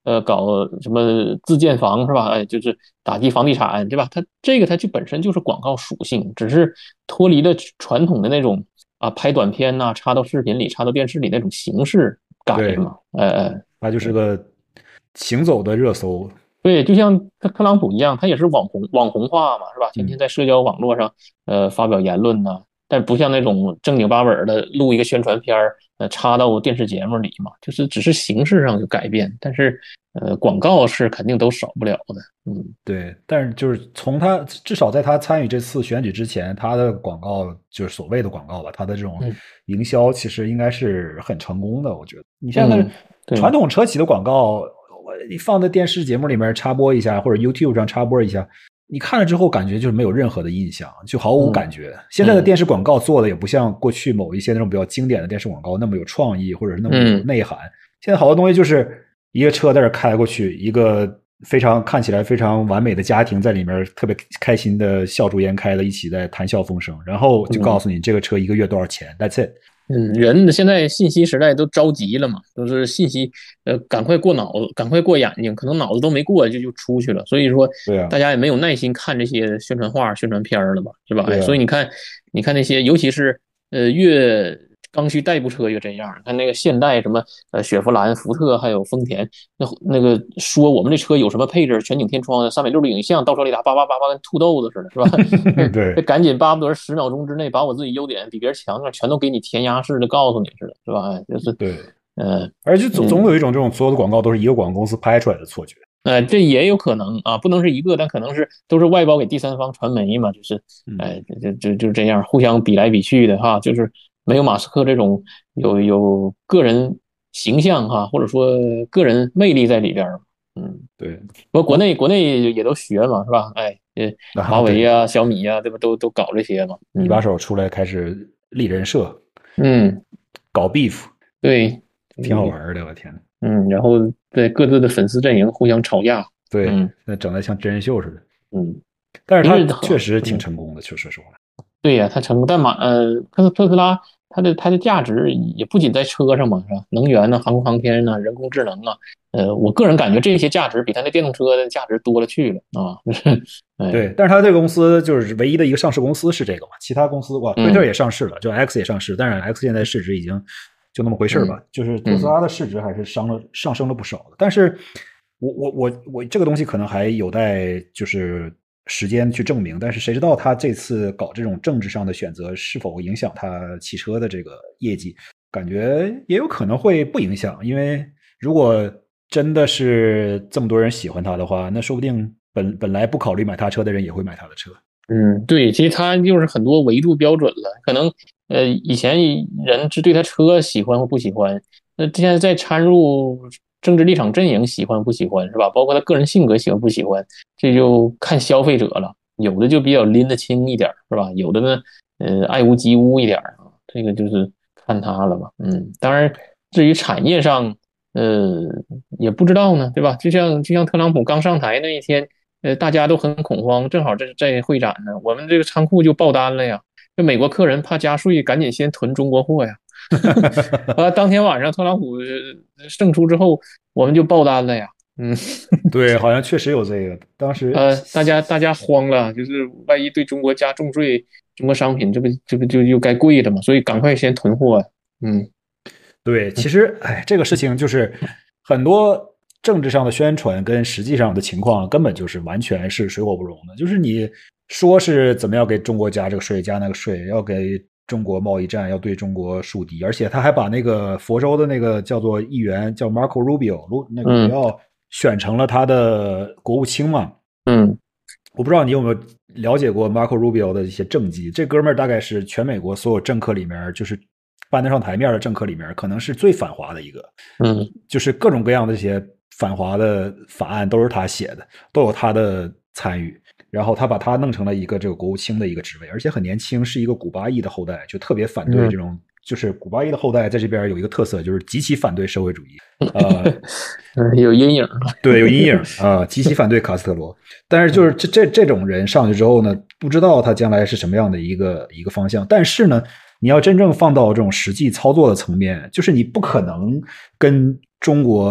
呃搞什么自建房是吧？哎，就是打击房地产对吧？它这个它就本身就是广告属性，只是脱离了传统的那种啊拍短片呐、插到视频里、插到电视里那种形式改了对， 嘛。哎哎， 它就是个行走的热搜。 对，就像特特朗普一样，他也是网红网红化嘛，是吧？天天嗯， 在社交网络上呃发表言论呐、但不像那种正经八本的录一个宣传片儿，呃插到电视节目里嘛，就是只是形式上有改变，但是呃广告是肯定都少不了的。嗯对，但是就是从他至少在他参与这次选举之前，他的广告就是所谓的广告吧，他的这种嗯营销其实应该是很成功的。我觉得你像那嗯，对， 传统车企的广告，我你放在电视节目里面插播一下，或者 YouTube 上插播一下，你看了之后感觉就是没有任何的印象，就毫无嗯感觉。现在的嗯电视广告做的也不像过去某一些那种比较经典的电视广告那么有创意，或者是那么有嗯。 内涵。现在好多东西就是一个车在这开过去，一个非常看起来非常完美的家庭在里面特别开心的笑逐颜开的一起在谈笑风生，然后就告诉你这个车一个月多少钱 ，That's it。 嗯，人现在信息时代都着急了嘛，都是信息，呃，赶快过脑子，赶快过眼睛，可能脑子都没过就就出去了。所以说， 对啊， 大家也没有耐心看这些宣传画、宣传片了吧，是吧？哎， 对啊， 所以你看，你看那些，尤其是呃，越刚需代步车越这样，看那个现代什么呃，雪佛兰、福特还有丰田，那那个说我们这车有什么配置，全景天窗、三百六十度影像、倒车雷达，叭叭叭叭跟吐豆子似的，是吧？这这对赶紧巴不得十秒钟之内把我自己优点比别人强，全都给你填鸭式的告诉你似的，是吧？哎，就是对， 呃而且总总嗯有一种这种所有的广告都是一个广告公司拍出来的错觉。 呃，这也有可能啊，不能是一个，但可能是都是外包给第三方传媒嘛，就是嗯， 哎，就就就这样互相比来比去的哈，就是没有马斯克这种有有个人形象哈，或者说个人魅力在里边儿。嗯， 对， 不过国我内国内也都学嘛，是吧？哎，呃，华啊对， 为呀、小米呀，对吧？都都搞这些嘛。 一把嗯手出来开始立人设， 嗯， 搞 beef， 对， 挺好玩的，我天呐。 嗯，然后在各自的粉丝阵营互相吵架。 对， 嗯那整的像真人秀似的。 嗯， 但是他其实好， 确实挺嗯， 成功的，就说实话。 对呀，它成功，但马呃，特特斯拉它的它的价值也不仅在车上嘛，是吧？能源呢、航空航天呢、人工智能啊，呃，我个人感觉这些价值比它那电动车的价值多了去了啊，就是，哎， 对，但是他这个公司就是唯一的一个上市公司是这个嘛，其他公司哇，推特嗯也上市了，就 X 也上市，但是 X 现在市值已经就那么回事吧， 嗯就是特斯嗯拉的市值还是上了上升了不少的。但是我我我我这个东西可能还有待就是时间去证明，但是谁知道他这次搞这种政治上的选择是否影响他汽车的这个业绩？感觉也有可能会不影响，因为如果真的是这么多人喜欢他的话，那说不定本本来不考虑买他车的人也会买他的车。 嗯，对，其实它就是很多维度标准了，可能呃以前人是对他车喜欢或不喜欢，那现在再掺入政治立场阵营喜欢不喜欢是吧？包括他个人性格喜欢不喜欢，这就看消费者了。有的就比较拎得清一点是吧？有的呢，呃，爱屋及乌一点啊，这个就是看他了吧。嗯，当然，至于产业上，呃，也不知道呢，对吧？就像就像特朗普刚上台那一天。呃，大家都很恐慌，正好这是在会展呢，我们这个仓库就爆单了呀。这美国客人怕加税，赶紧先囤中国货呀。啊，当天晚上特朗普胜出之后，我们就爆单了呀。嗯， 对，好像确实有这个。当时， 呃，大家大家慌了，就是万一对中国加重税，中国商品这不这不就又该贵了嘛？所以赶快先囤货呀。嗯对，其实，哎，这个事情就是很多政治上的宣传跟实际上的情况根本就是完全是水火不容的。就是你说是怎么样给中国加这个税、加那个税，要给中国贸易战，要对中国树敌，而且他还把那个佛州的那个叫做议员叫 Marco Rubio，那个鲁嗯奥选成了他的国务卿嘛。 嗯我不知道你有没有了解过 Marco Rubio 的一些政绩，这哥们儿大概是全美国所有政客里面，就是搬得上台面的政客里面，可能是最反华的一个。 嗯就是各种各样的这些反华的法案都是他写的，都有他的参与。然后他把他弄成了一个这个国务卿的一个职位，而且很年轻，是一个古巴裔的后代，就特别反对这种。就是古巴裔的后代在这边有一个特色，就是极其反对社会主义，呃， 嗯，有阴影。 对，有阴影啊、呃，极其反对卡斯特罗。但是就是这这这种人上去之后呢，不知道他将来是什么样的一个一个方向。但是呢，你要真正放到这种实际操作的层面，就是你不可能跟中国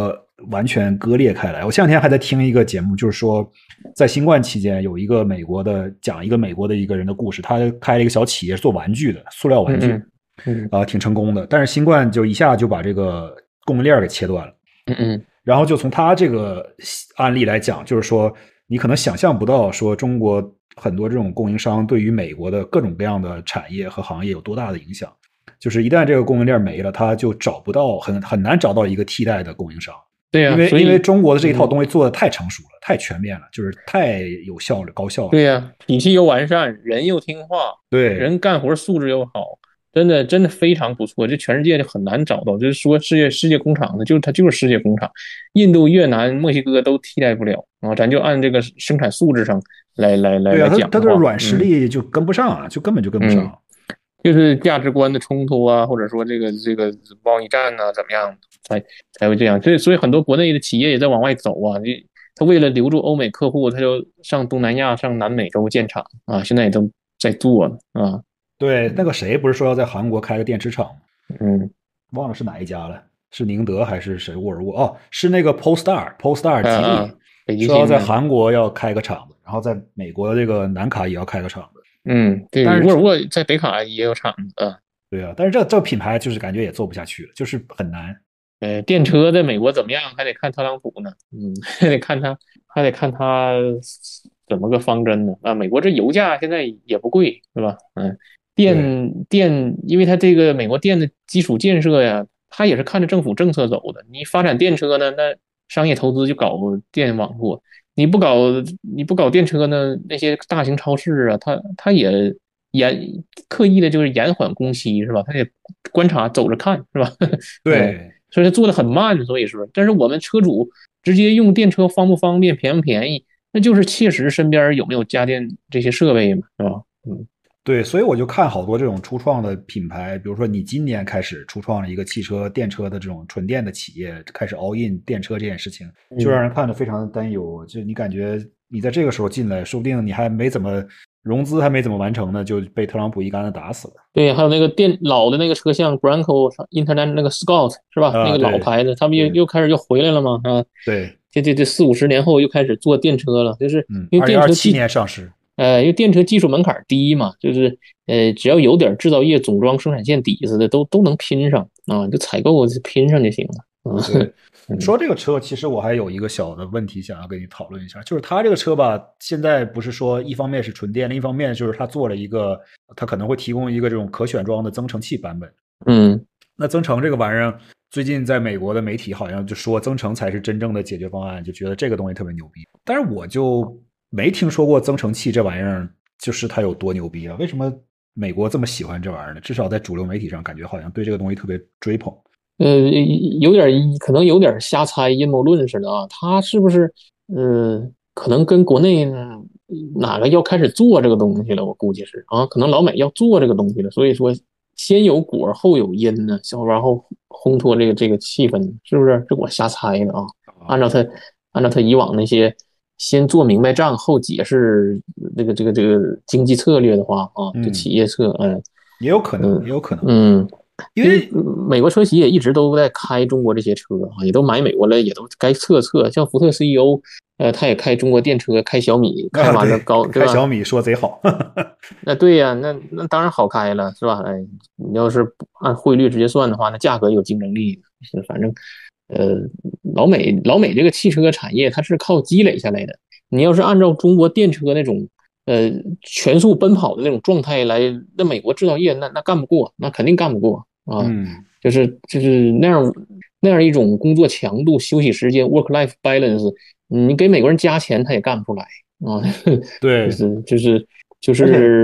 完全割裂开来。我前两天还在听一个节目，就是说在新冠期间有一个美国的讲一个美国的一个人的故事，他开了一个小企业做玩具的，塑料玩具， 嗯嗯啊、呃，挺成功的。但是新冠就一下就把这个供应链给切断了。 嗯嗯， 然后就从他这个案例来讲，就是说你可能想象不到，说中国很多这种供应商对于美国的各种各样的产业和行业有多大的影响。就是一旦这个供应链没了，他就找不到很很难找到一个替代的供应商。 对呀、啊， 因为所以因为中国的这一套东西做的太成熟了，嗯、太全面了，就是太有效率、高效了。 对呀、啊，体系又完善，人又听话， 对， 人干活素质又好，真的真的非常不错。这全世界就很难找到，就是说世界世界工厂呢，就是它就是世界工厂，印度、越南、墨西哥都替代不了啊。咱就按这个生产素质上来来来对啊， 来讲它它的软实嗯、 力就跟不上啊，就根本就跟不上。 嗯就是价值观的冲突啊，或者说这个这个贸易战啊，怎么样才才会这样？所以所以很多国内的企业也在往外走啊。你他为了留住欧美客户，他就上东南亚、上南美洲建厂啊，现在也都在做了啊。 对，那个谁不是说要在韩国开个电池厂吗？ 嗯， 忘了是哪一家了，是宁德还是谁？沃尔沃？哦，是那个 Polestar，Polestar 吉利， 啊啊、北极说要在星韩国要开个厂子，然后在美国这个南卡也要开个厂子。 嗯，对， 但是沃尔沃在北卡也有厂子啊。 对啊，但是这这个品牌就是感觉也做不下去了，就是很难。 呃，电车在美国怎么样，还得看特朗普呢。嗯，还得看他，还得看他怎么个方针呢？啊，美国这油价现在也不贵，是吧？嗯，电电，因为它这个美国电的基础建设呀，它也是看着政府政策走的。你发展电车呢，那商业投资就搞电网络。你不搞你不搞电车呢，那些大型超市啊，它它也延刻意的就是延缓工期是吧？它也观察走着看是吧？ 对， 所以它做的很慢，所以说，但是我们车主直接用电车方不方便、便不便宜，那就是切实身边有没有家电这些设备嘛，是吧？嗯。 对，所以我就看好多这种初创的品牌，比如说你今年开始初创了一个汽车电车的这种纯电的企业，开始 all in 电车这件事情，就让人看着非常的担忧。就你感觉你在这个时候进来，说不定你还没怎么融资，还没怎么完成呢，就被特朗普一竿子打死了。 对，还有那个电老的那个车像 Branco Internet 那个 Scout 是吧？ 啊、 那个老牌子，他们又又开始又回来了嘛？啊， 对， 这这这四五十年后又开始做电车了，就是因为电车七年上市。 呃，因为电车技术门槛低嘛，就是呃，只要有点制造业总装生产线底子的，都都能拼上啊，就采购拼上就行了。啊、 嗯，说这个车，其实我还有一个小的问题想要跟你讨论一下，就是它这个车吧，现在不是说一方面是纯电，另一方面就是它做了一个，它可能会提供一个这种可选装的增程器版本。 嗯， 那增程这个玩意儿，最近在美国的媒体好像就说增程才是真正的解决方案，就觉得这个东西特别牛逼。但是我就没听说过增程器这玩意儿，就是它有多牛逼啊？为什么美国这么喜欢这玩意儿呢？至少在主流媒体上，感觉好像对这个东西特别追捧。 呃，有点可能有点瞎猜阴谋论似的啊。他是不是呃，可能跟国内哪个要开始做这个东西了？我估计是啊，可能老美要做这个东西了，所以说先有果后有因呢，然后烘托这个这个气氛，是不是？这我瞎猜的啊。按照他按照他以往那些。先做明白账后解释这个这个这个经济策略的话啊，就企业策，哎， 也有可能，也有可能， 嗯， 因为美国车企也一直都在开中国这些车啊，也都买美国了，也都该测测，像福特 C E O， 呃，他也开中国电车，开小米，开完了高， 啊、对, 对吧？开小米说贼好， 那对呀、啊，那那当然好开了，是吧？哎，你要是按汇率直接算的话，那价格有竞争力，是反正。呃，老美老美这个汽车产业它是靠积累下来的。你要是按照中国电车那种呃全速奔跑的那种状态来，那美国制造业那那干不过，那肯定干不过啊。 嗯， 就是就是那样那样一种工作强度、休息时间 （work life balance），你给美国人加钱他也干不出来啊。 对， 就是就是就是，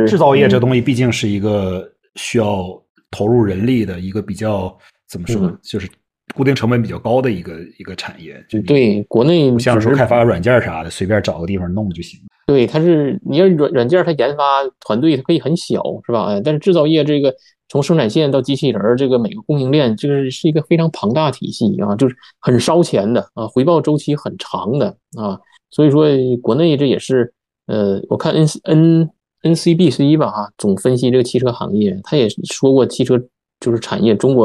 制造业这东西毕竟是一个需要投入人力的一个比较怎么说， 嗯、 就是。固定成本比较高的一个一个产业，就对国内不像说开发软件啥的，随便找个地方弄就行。 对，它是你要软软件，它研发团队它可以很小，是吧？哎，但是制造业这个从生产线到机器人，这个每个供应链，这个是一个非常庞大体系啊，就是很烧钱的啊，回报周期很长的啊。所以说，国内这也是呃，我看 N N N C B C 吧哈，总分析这个汽车行业，他也说过汽车就是产业中国。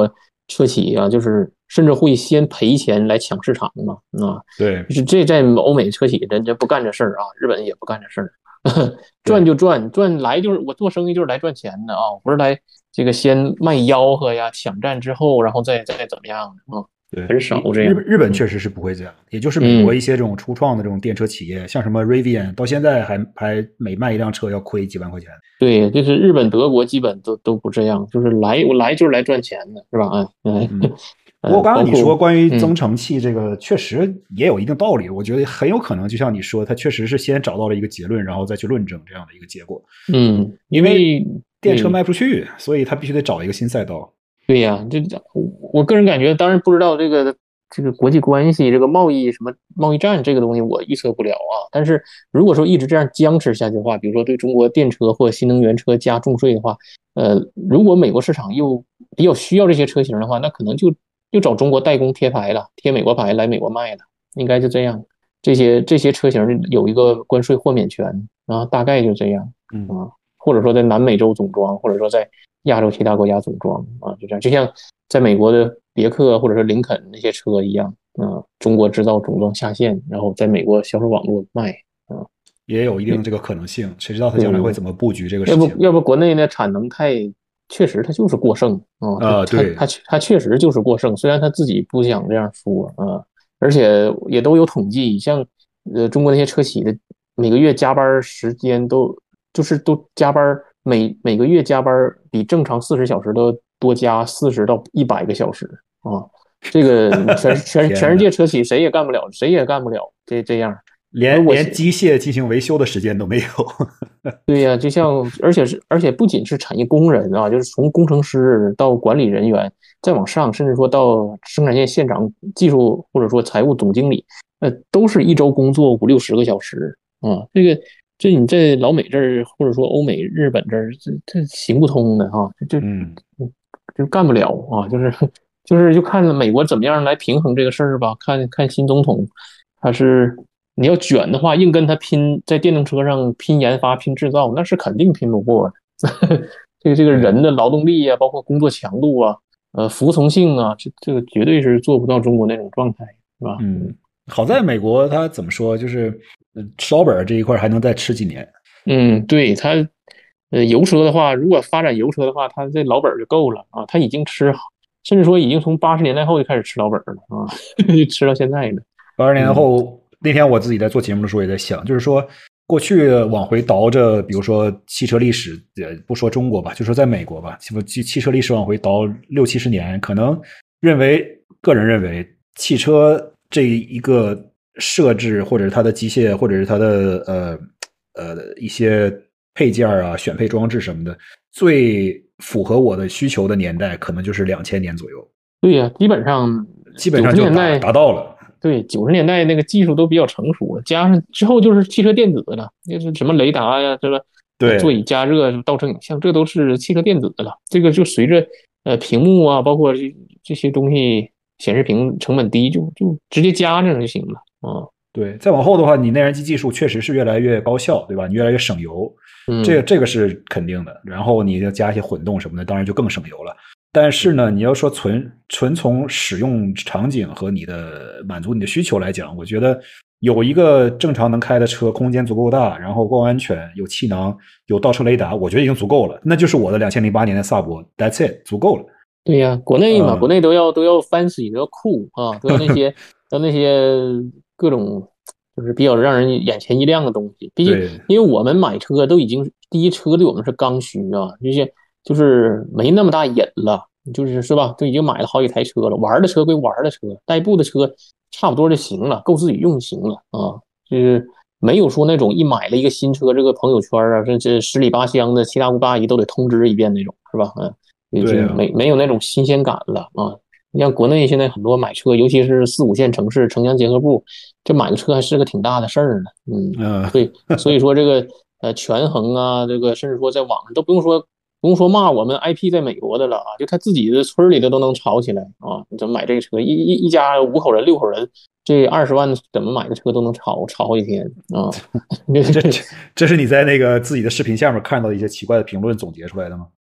车企啊，就是甚至会先赔钱来抢市场嘛，啊， 对， 就是这在欧美车企人家不干这事儿啊，日本也不干这事儿，赚对， 就赚，赚来就是我做生意就是来赚钱的啊，不是来这个先卖吆喝呀，抢占之后，然后再再怎么样的啊， 对， 很少这样， 日本日本嗯确实是不会这样，也就是美国嗯。 一些这种初创的这种电车企业，像什么 Rivian，到现在还还每卖一辆车要亏几万块钱。 对，就是日本、德国基本都都不这样，就是来我来就是来赚钱的，是吧？哎，哎， 嗯，不过呃， 刚刚你说包括关于增嗯程器这个，确实也有一定道理。我觉得很有可能，就像你说，他确实是先找到了一个结论，然后再去论证这样的一个结果。 嗯，因因为为电车对卖不出去，所以他必须得找一个新赛道。 对呀，这这我个人感觉，当然不知道这个这个国际关系、这个贸易什么贸易战这个东西，我预测不了啊。但是如果说一直这样僵持下去的话，比如说对中国电车或新能源车加重税的话，呃，如果美国市场又比较需要这些车型的话，那可能就又找中国代工贴牌了，贴美国牌来美国卖了，应该就这样。这些这些车型有一个关税豁免权啊，大概就这样嗯， 啊，或者说在南美洲总装，或者说在亚洲其他国家总装啊，就这样，就像在美国的别克或者说林肯那些车一样啊，中国制造总装下线，然后在美国销售网络卖啊， 也有一定的这个可能性。谁知道他将来会对， 怎么布局这个要事情？ 不要不国内的产能太，确实它就是过剩啊，它啊、对， 它它它确实就是过剩，虽然他自己不想这样说啊，而且也都有统计，像呃中国那些车企的每个月加班时间都就是都加班，每每个月加班比正常四十小时都多加四十到一百个小时啊，这个全全全世天呐， 界车企谁也干不了，谁也干不了这这样。而我连连机械进行维修的时间都没有。 对呀，就像，而且是，而且不仅是产业工人啊，就是从工程师到管理人员，再往上，甚至说到生产线线长、技术或者说财务总经理，呃，都是一周工作五六十个小时啊。这个，这你在老美这儿，或者说欧美、日本这儿，这这行不通的哈，这就嗯， 就干不了啊，就是就是就看美国怎么样来平衡这个事儿吧，看看新总统他是。你要卷的话，硬跟他拼，在电动车上拼研发、拼制造，那是肯定拼不过的。这个这个对， 人的劳动力啊，包括工作强度啊，呃，服从性啊，这这个绝对是做不到中国那种状态，是吧？ 嗯，好在美国他怎么说，就是呃吃老本这一块还能再吃几年。 嗯，对他，呃，油车的话，如果发展油车的话，他这老本就够了啊，他已经吃，甚至说已经从八十年代后就开始吃老本了啊，就吃到现在了。 八十年嗯后，那天我自己在做节目的时候也在想，就是说过去往回倒着，比如说汽车历史，呃，不说中国吧，就说在美国吧，汽汽车历史往回倒六七十年，可能认为个人认为汽车这一个设置，或者是它的机械，或者是它的呃呃一些配件啊、选配装置什么的，最符合我的需求的年代，可能就是两千年左右， 对呀，基本上基本九上就达十年代， 达到了。 对，九十年代那个技术都比较成熟了，加上之后就是汽车电子了，就是什么雷达呀，这个呃座对， 椅加热、倒车影像，这都是汽车电子的了。这个就随着呃屏幕啊，包括这这些东西，显示屏成本低，就就直接加上就行了啊。 对，再往后的话，你内燃机技术确实是越来越高效，对吧？你越来越省油，这个嗯这个是肯定的。然后你要加一些混动什么的，当然就更省油了。但是呢，你要说纯纯从使用场景和你的满足你的需求来讲，我觉得有一个正常能开的车，空间足够大，然后够安全，有气囊，有倒车雷达，我觉得已经足够了。那就是我的两千零八年的萨博，That's it，足够了。 对呀，国内嘛，国嗯， 内都要都要 fancy，都要酷啊，都要那些都要那些各种，就是比较让人眼前一亮的东西。毕竟， 对， 因为我们买车都已经第一车对我们是刚需啊，这些就是没那么大瘾了，就是是吧？都已经买了好几台车了，玩的车归玩的车，代步的车差不多就行了，够自己用就行了啊。就是没有说那种一买了一个新车，这个朋友圈啊，这这十里八乡的七大姑八姨都得通知一遍那种，是吧？嗯。已对啊， 经没没有那种新鲜感了啊！你像国内现在很多买车，尤其是四五线城市城乡结合部，这买个车还是个挺大的事儿呢。嗯， 嗯、 对，所以说这个呃权衡啊，这个甚至说在网上都不用说不用说骂我们 I P 在美国的了啊，就他自己的村里的都能吵起来啊！你怎么买这个车？一一一家五口人六口人，这二十万怎么买的车都能吵吵好几天啊！ 这这这是你在那个自己的视频下面看到一些奇怪的评论总结出来的吗？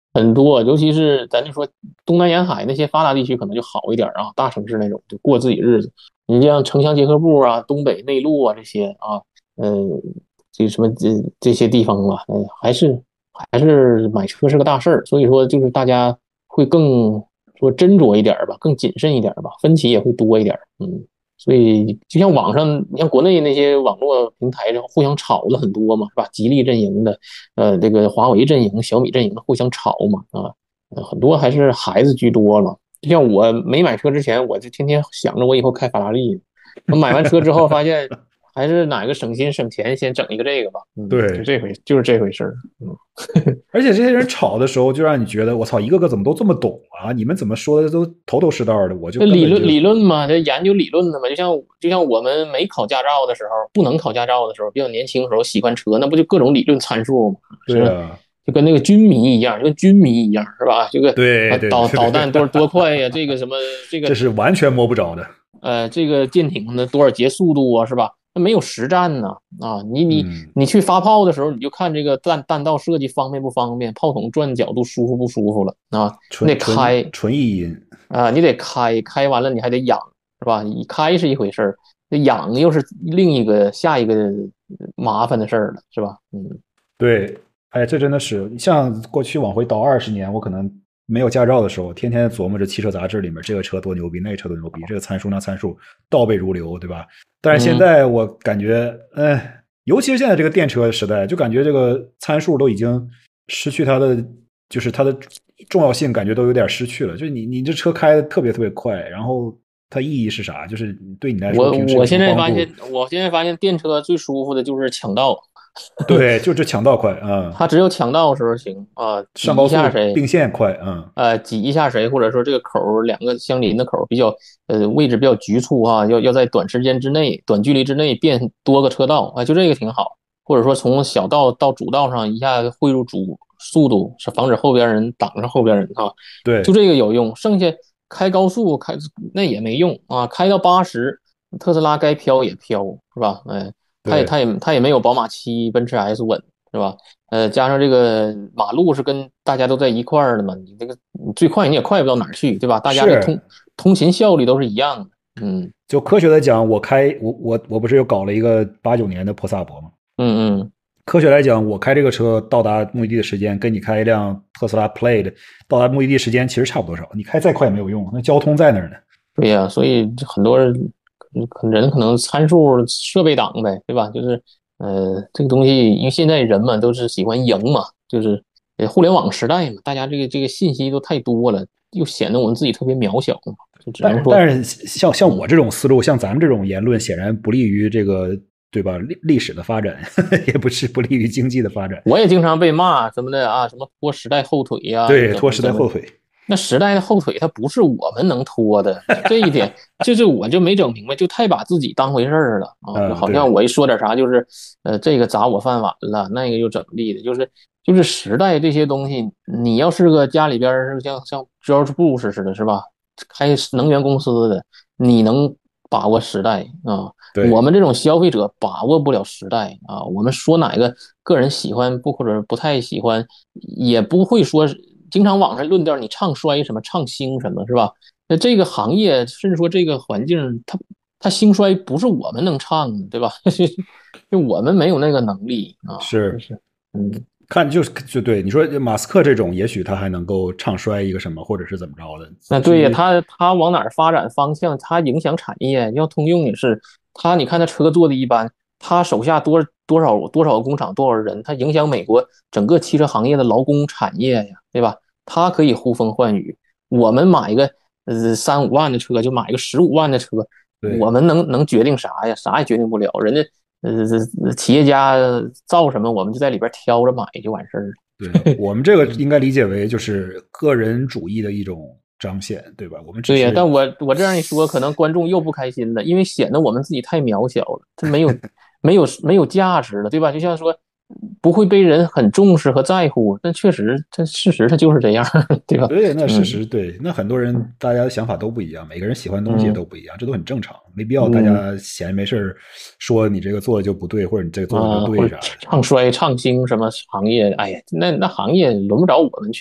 很多，尤其是咱就说东南沿海那些发达地区可能就好一点啊，大城市那种就过自己日子。你像城乡结合部啊、东北内陆啊这些啊，嗯、呃，这什么这这些地方吧，嗯、呃，还是还是买车是个大事儿，所以说就是大家会更说斟酌一点吧，更谨慎一点吧，分歧也会多一点，嗯。所以就像网上，你像国内那些网络平台上互相炒的很多嘛，是吧？吉利阵营的，呃，这个华为阵营、小米阵营的互相炒嘛，啊，呃很多还是孩子居多了。就像我没买车之前，我就天天想着我以后开法拉利。我买完车之后发现，还是哪个省心省钱，先整一个这个吧。嗯，就对， 这回就是这回事儿。嗯。 而且这些人吵的时候，就让你觉得我操，一个个怎么都这么懂啊？你们怎么说的都头头是道的，我就这理论根本就理论嘛，这研究理论的嘛，就像就像我们没考驾照的时候，不能考驾照的时候，比较年轻的时候喜欢车，那不就各种理论参数嘛，是吧？ 对啊， 就跟那个军迷一样，就跟军迷一样，是吧？这个对啊导对对对导弹多对， 多快呀，这个什么这这个是完全摸不着的。 呃这个舰艇的多少节速度啊，是吧？那没有实战呢啊，你你嗯， 你去发炮的时候，你就看这个弹弹道设计方便不方便，炮筒转角度舒服不舒服了啊，你得纯纯开。 纯意音。 啊，你得开，开完了你还得养，是吧？你开是一回事儿，那养又是另一个下一个麻烦的事儿了，是吧？嗯对，哎，这真的是像过去往回倒二十年，我可能没有驾照的时候，天天琢磨着汽车杂志里面这个车多牛逼，那个车多牛逼，这个参数那参数倒背如流，对吧？但是现嗯， 在我感觉，嗯，尤其是现在这个电车时代，就感觉这个参数都已经失去它的，就是它的重要性，感觉都有点失去了。就你你这车开的特别特别快，然后它意义是啥？就是对你来说我平时有什我现么帮助？ 在发现，我现在发现电车最舒服的就是抢道， 对，就这抢道快啊， 它只有抢道的时候行啊，挤一上高速下谁， 并线快啊。 呃，挤一下谁，或者说这个口两个相邻的口比较呃位置比较局促啊，要要在短时间之内、短距离之内变多个车道啊，就这个挺好。或者说从小道到主道上一下汇入主速度，是防止后边人挡上后边人啊，就对这个有用。剩下开高速开那也没用啊，开到八十，特斯拉该飘也飘，是吧？哎，它也对， 它也它也没有宝马七、奔驰 S 稳，是吧？呃，加上这个马路是跟大家都在一块儿的嘛，你这个你最快你也快不到哪儿去，对吧？大家这通是， 通勤效率都是一样的。嗯就科学来讲，我开我我我不是又搞了一个八九年的破萨博吗？ 嗯嗯， 科学来讲，我开这个车到达目的地的时间，跟你开一辆特斯拉 Plaid 到达目的地时间其实差不多少。你开再快也没有用，那交通在那儿呢。 对呀，所以很多人可人可能参数设备党呗，对吧？就是呃，这个东西，因为现在人嘛都是喜欢赢嘛，就是呃互联网时代嘛，大家这个这个信息都太多了，又显得我们自己特别渺小嘛，就只但是， 能说， 但是像像我嗯。 这种思路，像咱们这种言论，显然不利于这个，对吧？历历史的发展，也不是不利于经济的发展。 我也经常被骂什么的啊，什么拖时代后腿呀、 对，拖怎么怎么？ 时代后腿。 那时代的后腿它不是我们能拖的，这一点就是我就没整明白，就太把自己当回事儿了啊，就嗯，对， 好像我一说点啥就是，呃，这个砸我饭碗了，那个又怎么地的，就是就是时代这些东西，你要是个家里边是像像 George Bush 似的，是吧？开能源公司的，你能把握时代啊？我对， 们这种消费者把握不了时代啊，我们说哪个个人喜欢不或者不太喜欢，也不会说经常网上论调你唱衰什么唱兴什么是吧？那这个行业甚至说这个环境，它它兴衰不是我们能唱的，对吧？就我们没有那个能力啊，就是。 是嗯。 看就是就对你说马斯克这种，也许他还能够唱衰一个什么，或者是怎么着的。 那对呀， 至于他他往哪儿发展方向，他影响产业。要通用也是，他你看他车做的一般，他手下多多少多少个工厂，多少人，他影响美国整个汽车行业的劳工产业呀，对吧？他可以呼风唤雨。我们买一个呃三五万的车，就买一个十五万的车， 对我们能能决定啥呀？啥也决定不了。人家呃企业家造什么，我们就在里边挑着买就完事儿了。 对，我们这个应该理解为就是个人主义的一种彰显，对吧？我们只对呀， 是但我我这样一说，可能观众又不开心了，因为显得我们自己太渺小了，这没有没有没有价值了，对吧？就像说不会被人很重视和在乎，但确实这事实它就是这样，对吧？ 对，那事嗯实对，那很多人大家的想法都不一样，每个人喜欢的东西也嗯都不一样，这都很正常，没必要大嗯家闲没事说你这个做的就不对，或者你这个做的就啊，或者对啥的。 唱衰唱兴什么行业，哎呀，那那行业轮不着我们去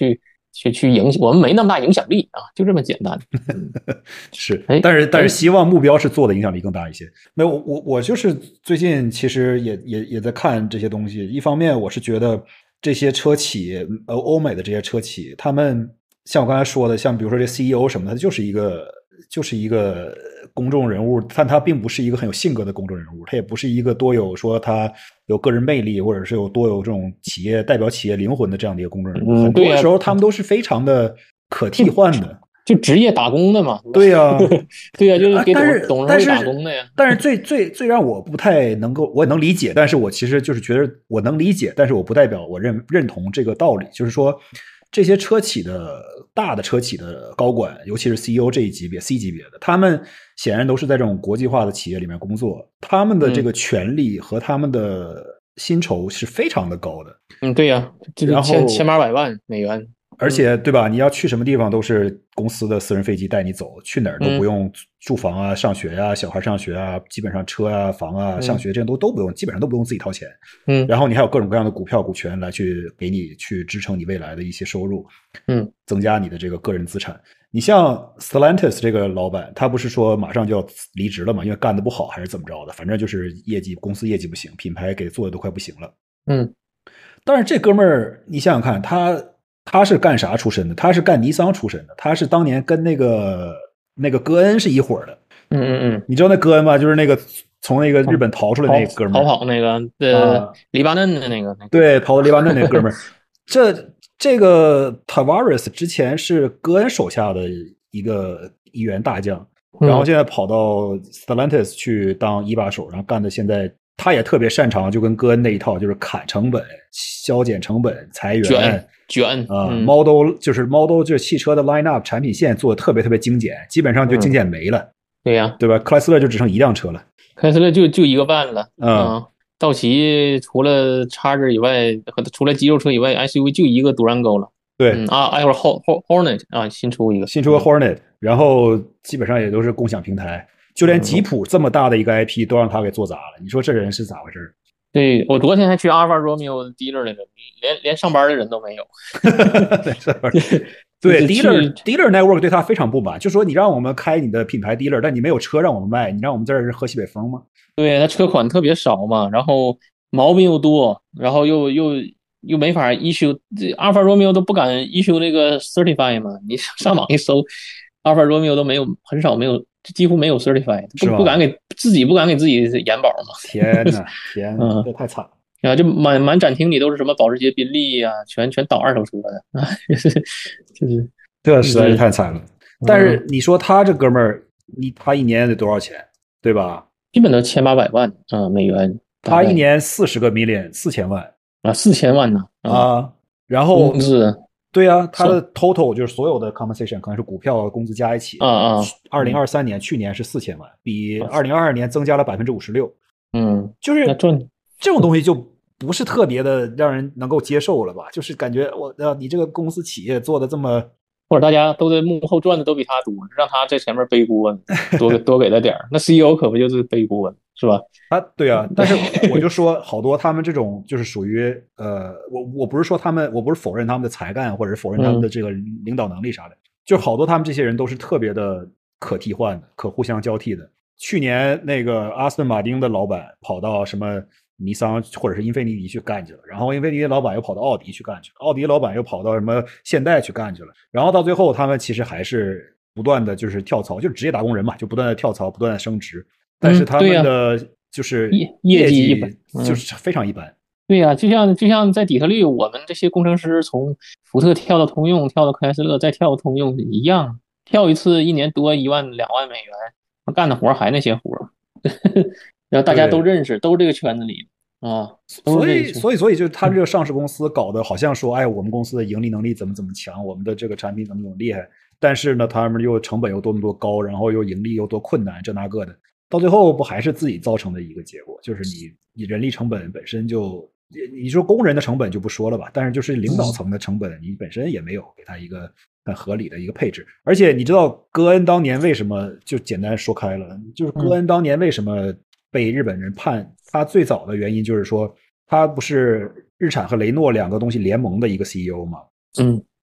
去去影响，我们没那么大影响力啊，就这么简单。 是， 哎， 但是但是希望目标是做的影响力更大一些。没有，我我就是最近其实也也也在看这些东西。一方面，我是觉得这些车企，呃，欧美的这些车企，他们像我刚才说的，像比如说这 C E O 什么的，他就是一个就是一个公众人物，但他并不是一个很有性格的公众人物，他也不是一个多有说他有个人魅力，或者是有多有这种企业代表企业灵魂的这样的一个公众人物。 嗯， 很多对呀、 时候他们都是非常的可替换的。 就职业打工的嘛。 对呀、啊， 对呀、就是给董但是董事会但是打工的呀。 但是最最最让我不太能够，我能理解，但是我其实就是觉得我能理解，但是我不代表我认认同这个道理，就是说这些车企的大的车企的高管，尤其是 C E O 这一级别 C 级别的，他们显然都是在这种国际化的企业里面工作，他们的这个权利和他们的薪酬是非常的高的。 嗯，对呀、就是然后千千八百万美元。 而且，对吧？你要去什么地方都是公司的私人飞机带你走，去哪儿都不用住房啊、上学呀、小孩上学啊，基本上车啊、房啊、上学这些都都不用，基本上都不用自己掏钱。 嗯， 然后你还有各种各样的股票、股权来去给你去支撑你未来的一些收入， 嗯， 增加你的这个个人资产。你像 Stellantis 这个老板，他不是说马上就要离职了嘛？因为干的不好还是怎么着的？反正就是业绩，公司业绩不行，品牌给做的都快不行了。 嗯， 但是这哥们儿，你想想看，他。他是干啥出身的？他是干尼桑出身的。他是当年跟那个那个戈恩是一伙的。 嗯嗯嗯， 你知道那戈恩吗？就是那个从那个日本逃出来那哥们儿， 逃跑那个，呃，啊、黎巴嫩的那个， 对，逃到黎巴嫩那哥们儿。这这个 Tavares 之前是戈恩手下的一个一员大将，然后现在跑到 Stellantis 去当一把手，然后干的现在。他也特别擅长，就跟戈恩那一套，就是砍成本、削减成本、裁员、 卷卷啊、呃嗯、，model 就是 model 就是汽车的 line up 产品线做的特别特别精简，基本上就精简没了。 嗯、对呀、啊， 对吧？克莱斯勒就只剩一辆车了， 克莱斯勒就就一个半了。 嗯， 啊道奇除了 Charger 以外，和除了肌肉车以外 ，S U V 就一个 Durango 了。 对， 嗯啊，还有 Hornet 啊，新出一个， 新出个 Hornet，、嗯、然后基本上也都是共享平台。就连吉普这么大的一个 I P 都让他给做砸了，你说这人是咋回事？ 对，我昨天还去阿尔法罗密欧的 dealer 来着，连连上班的人都没有。 对 dealer dealer network 对他非常不满，就说你让我们开你的品牌 dealer， 但你没有车让我们卖，你让我们在这喝西北风吗？ 对，他车款特别少嘛，然后毛病又多，然后又又又没法 issue， 这阿尔法罗密欧都不敢 issue 那个 certify 嘛，你上网一搜，阿尔法罗密欧都没有，很少没有。几乎没有 certify， 不不敢给自己不敢给自己延保嘛。 天哪，天哪，嗯、这太惨了啊！就满满展厅里都是什么保时捷、宾利呀、啊，全全倒二手车的啊，就是就是， 这实在是太惨了。嗯、但是你说他这哥们儿，你他一年得多少钱，对吧？ 基本都千八百万啊、呃、美元。 他一年四十个 million， 四千万啊，四千万呢啊、 啊！然后工资。 对啊，他的 total 就是所有的 compensation 可能是股票工资加一起啊啊。 二零二三年、嗯、去年是四千万，比二零二二年增加了百分之五十六。 嗯， 就是这种东西就不是特别的让人能够接受了吧？就是感觉我呃，你这个公司企业做的这么， 或者大家都在幕后赚的都比他多，让他在前面背锅，多多给他点儿。那 C E O 可不就是背锅是吧？ 啊，对啊，但是我就说好多他们这种就是属于呃，我我不是说他们，我不是否认他们的才干或者是否认他们的这个领导能力啥的，嗯、就好多他们这些人都是特别的可替换的，可互相交替的。去年那个阿斯顿马丁的老板跑到什么尼桑或者是英菲尼迪去干去了，然后英菲尼迪的老板又跑到奥迪去干去了，奥迪老板又跑到什么现代去干去了，然后到最后他们其实还是不断的就是跳槽，就是职业打工人嘛，就不断的跳槽，不断的升职，但是他们的、嗯。就是业绩一般， 就是非常一般。 对呀、啊，就像就像在底特律，我们这些工程师从福特跳到通用，跳到克莱斯勒，再跳到通用一样，跳一次一年多一万两万美元，干的活还那些活，然后大家都认识，都是这个圈子里啊。 所以所以所以就他这个上市公司搞得好像说，哎，我们公司的盈利能力怎么怎么强，我们的这个产品怎么怎么厉害，但是呢，他们又成本又多么多高，然后又盈利又多困难，这那个的。到最后不还是自己造成的一个结果，就是你你人力成本本身就，你说工人的成本就不说了吧，但是就是领导层的成本，你本身也没有给他一个很合理的一个配置。而且你知道戈恩当年为什么，就简单说开了，就是戈恩当年为什么被日本人判，他最早的原因就是说他不是日产和雷诺两个东西联盟的一个 C E O 吗？ 嗯，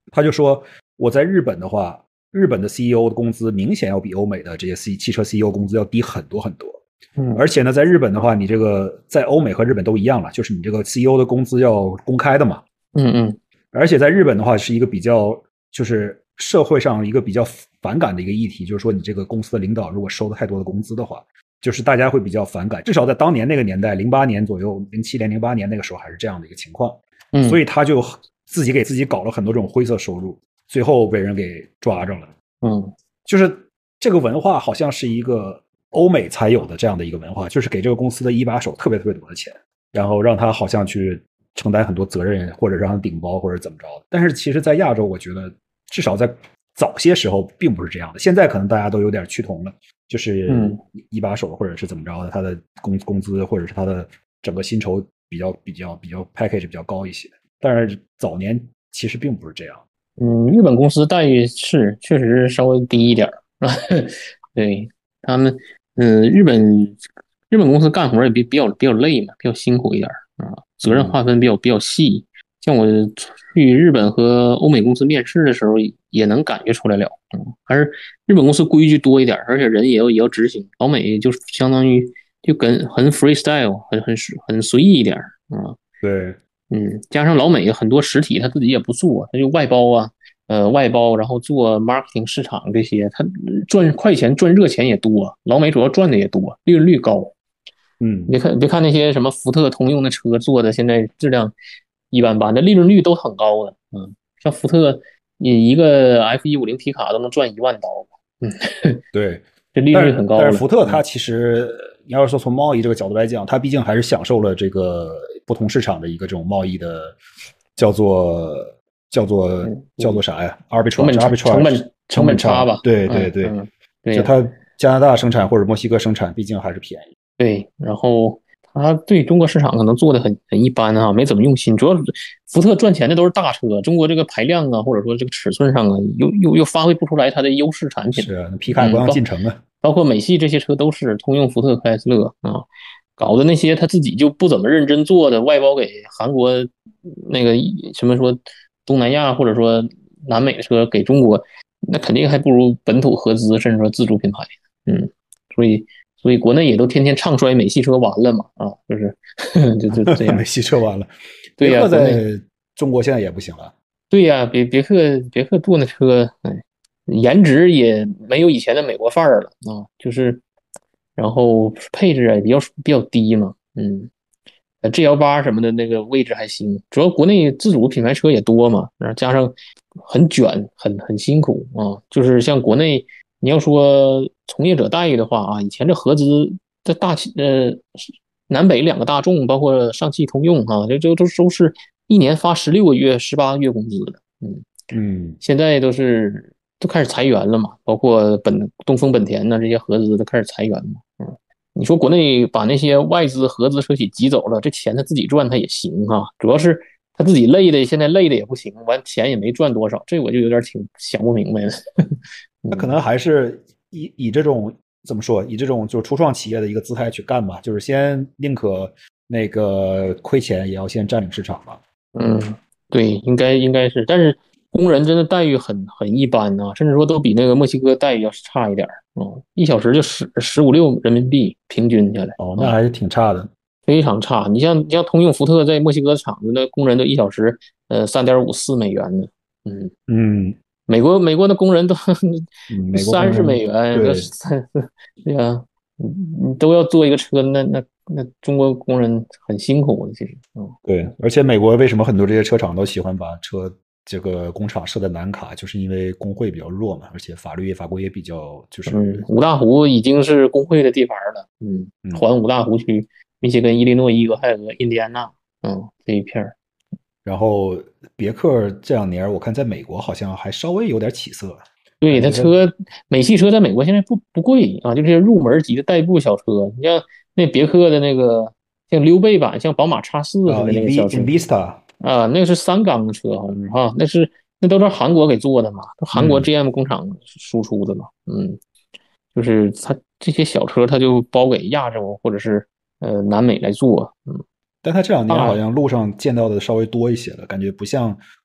他就说我在日本的话，日本的 C E O 的工资明显要比欧美的这些 C 汽车 C E O 工资要低很多很多。 嗯， 而且呢，在日本的话，你这个在欧美和日本都一样了，就是你这个 C E O 的工资要公开的嘛。 嗯嗯， 而且在日本的话，是一个比较就是社会上一个比较反感的一个议题，就是说你这个公司的领导如果收了太多的工资的话，就是大家会比较反感。至少在当年那个年代，零八年左右，零七年、零八年那个时候还是这样的一个情况。 嗯， 所以他就自己给自己搞了很多这种灰色收入，最后被人给抓着了。 嗯， 就是这个文化好像是一个欧美才有的这样的一个文化，就是给这个公司的一把手特别特别多的钱，然后让他好像去承担很多责任，或者让他顶包，或者怎么着的。但是其实，在亚洲，我觉得至少在早些时候并不是这样的。现在可能大家都有点趋同了，就是一把手或者是怎么着的，他的工工资或者是他的整个薪酬比较比较比较 package 比较高一些。但是早年其实并不是这样。 嗯，日本公司待遇是确实稍微低一点对他们，嗯，日本日本公司干活也比比较比较累嘛，比较辛苦一点啊，责任划分比较比较细。像我去日本和欧美公司面试的时候，也能感觉出来了，嗯，还是日本公司规矩多一点，而且人也要也要执行。老美就是相当于就跟很 freestyle， 很很很随意一点啊。 对， 嗯，加上老美很多实体他自己也不做，他就外包啊，呃，外包，然后做 marketing 市场这些，他赚快钱赚热钱也多。老美主要赚的也多，利润率高。 嗯， 别看别看那些什么福特、通用的车做的现在质量一般般的，利润率都很高的。嗯，像福特，你一个 F 一五零皮卡都能赚一万刀。嗯， 对， 这利润率很高了。 但是福特它其实，你要是说从贸易这个角度来讲，它毕竟还是享受了这个不同市场的一个这种贸易的叫做叫做叫做啥呀 ？arbitrage， 成本成本差吧？ 对对对， 嗯，对， 就它加拿大生产或者墨西哥生产，毕竟还是便宜。 对，然后他对中国市场可能做的很很一般啊，没怎么用心。主要福特赚钱的都是大车，中国这个排量啊，或者说这个尺寸上啊，又又又发挥不出来它的优势产品。 是啊，皮卡不让进城啊、 嗯。包括美系这些车都是通用、福特、克莱斯勒啊，搞的那些他自己就不怎么认真做的，外包给韩国那个什么说东南亚或者说南美的车给中国，那肯定还不如本土合资甚至说自主品牌。嗯，所以。所以国内也都天天唱衰美系车完了嘛，啊，就是就就这样， 美系车完了， 对呀、啊， 在中国现在也不行了。 对呀、啊，别别克别克做那车，哎，颜值也没有以前的美国范儿了啊，就是，然后配置也比较比较低嘛，嗯，G L 八什么的那个位置还行，主要国内自主品牌车也多嘛，然后加上很卷，很很辛苦啊，就是像国内。你要说从业者待遇的话啊，以前这合资的大企呃南北两个大众，包括上汽通用啊，这这都都是一年发十六个月、十八个月工资的，嗯嗯， 现在都是都开始裁员了嘛，包括本东风本田呢这些合资都开始裁员嘛，嗯，你说国内把那些外资合资车企挤走了，这钱他自己赚他也行啊，主要是他自己累的，现在累的也不行，完钱也没赚多少，这我就有点挺想不明白了。 他可能还是以以这种怎么说，以这种就是初创企业的一个姿态去干吧，就是先宁可那个亏钱，也要先占领市场吧。 嗯，对，应该应该是，但是工人真的待遇很很一般啊，甚至说都比那个墨西哥待遇要差一点嗯，一小时就十十五六人民币平均下来。 哦，那还是挺差的。 嗯、非常差。你像你像通用、福特在墨西哥厂子，那工人都一小时呃三点五四美元呢。嗯嗯。 美国美国的工人都三十美元， 对对呀，你你都要做一个车，那那那中国工人很辛苦的，其实，嗯， 对，而且美国为什么很多这些车厂都喜欢把车这个工厂设在南卡，就是因为工会比较弱嘛，而且法律法规也比较就是。 嗯，五大湖已经是工会的地盘了，嗯，环五大湖区，密歇根、伊利诺伊、俄亥俄、印第安纳，嗯，这一片儿。 然后别克这两年我看在美国好像还稍微有点起色。 对，它车美系车在美国现在不不贵啊，就这些入门级的代步小车，你像那别克的那个像溜背版，像宝马 X 四似的那个小车 ，Invista 啊，那个是三缸的车，好像是哈，那是那都是韩国给做的嘛，韩国 G M 工厂输出的嘛，嗯，就是它这些小车，它就包给亚洲或者是呃南美来做，嗯。 但他这两年好像路上见到的稍微多一些了，感觉不像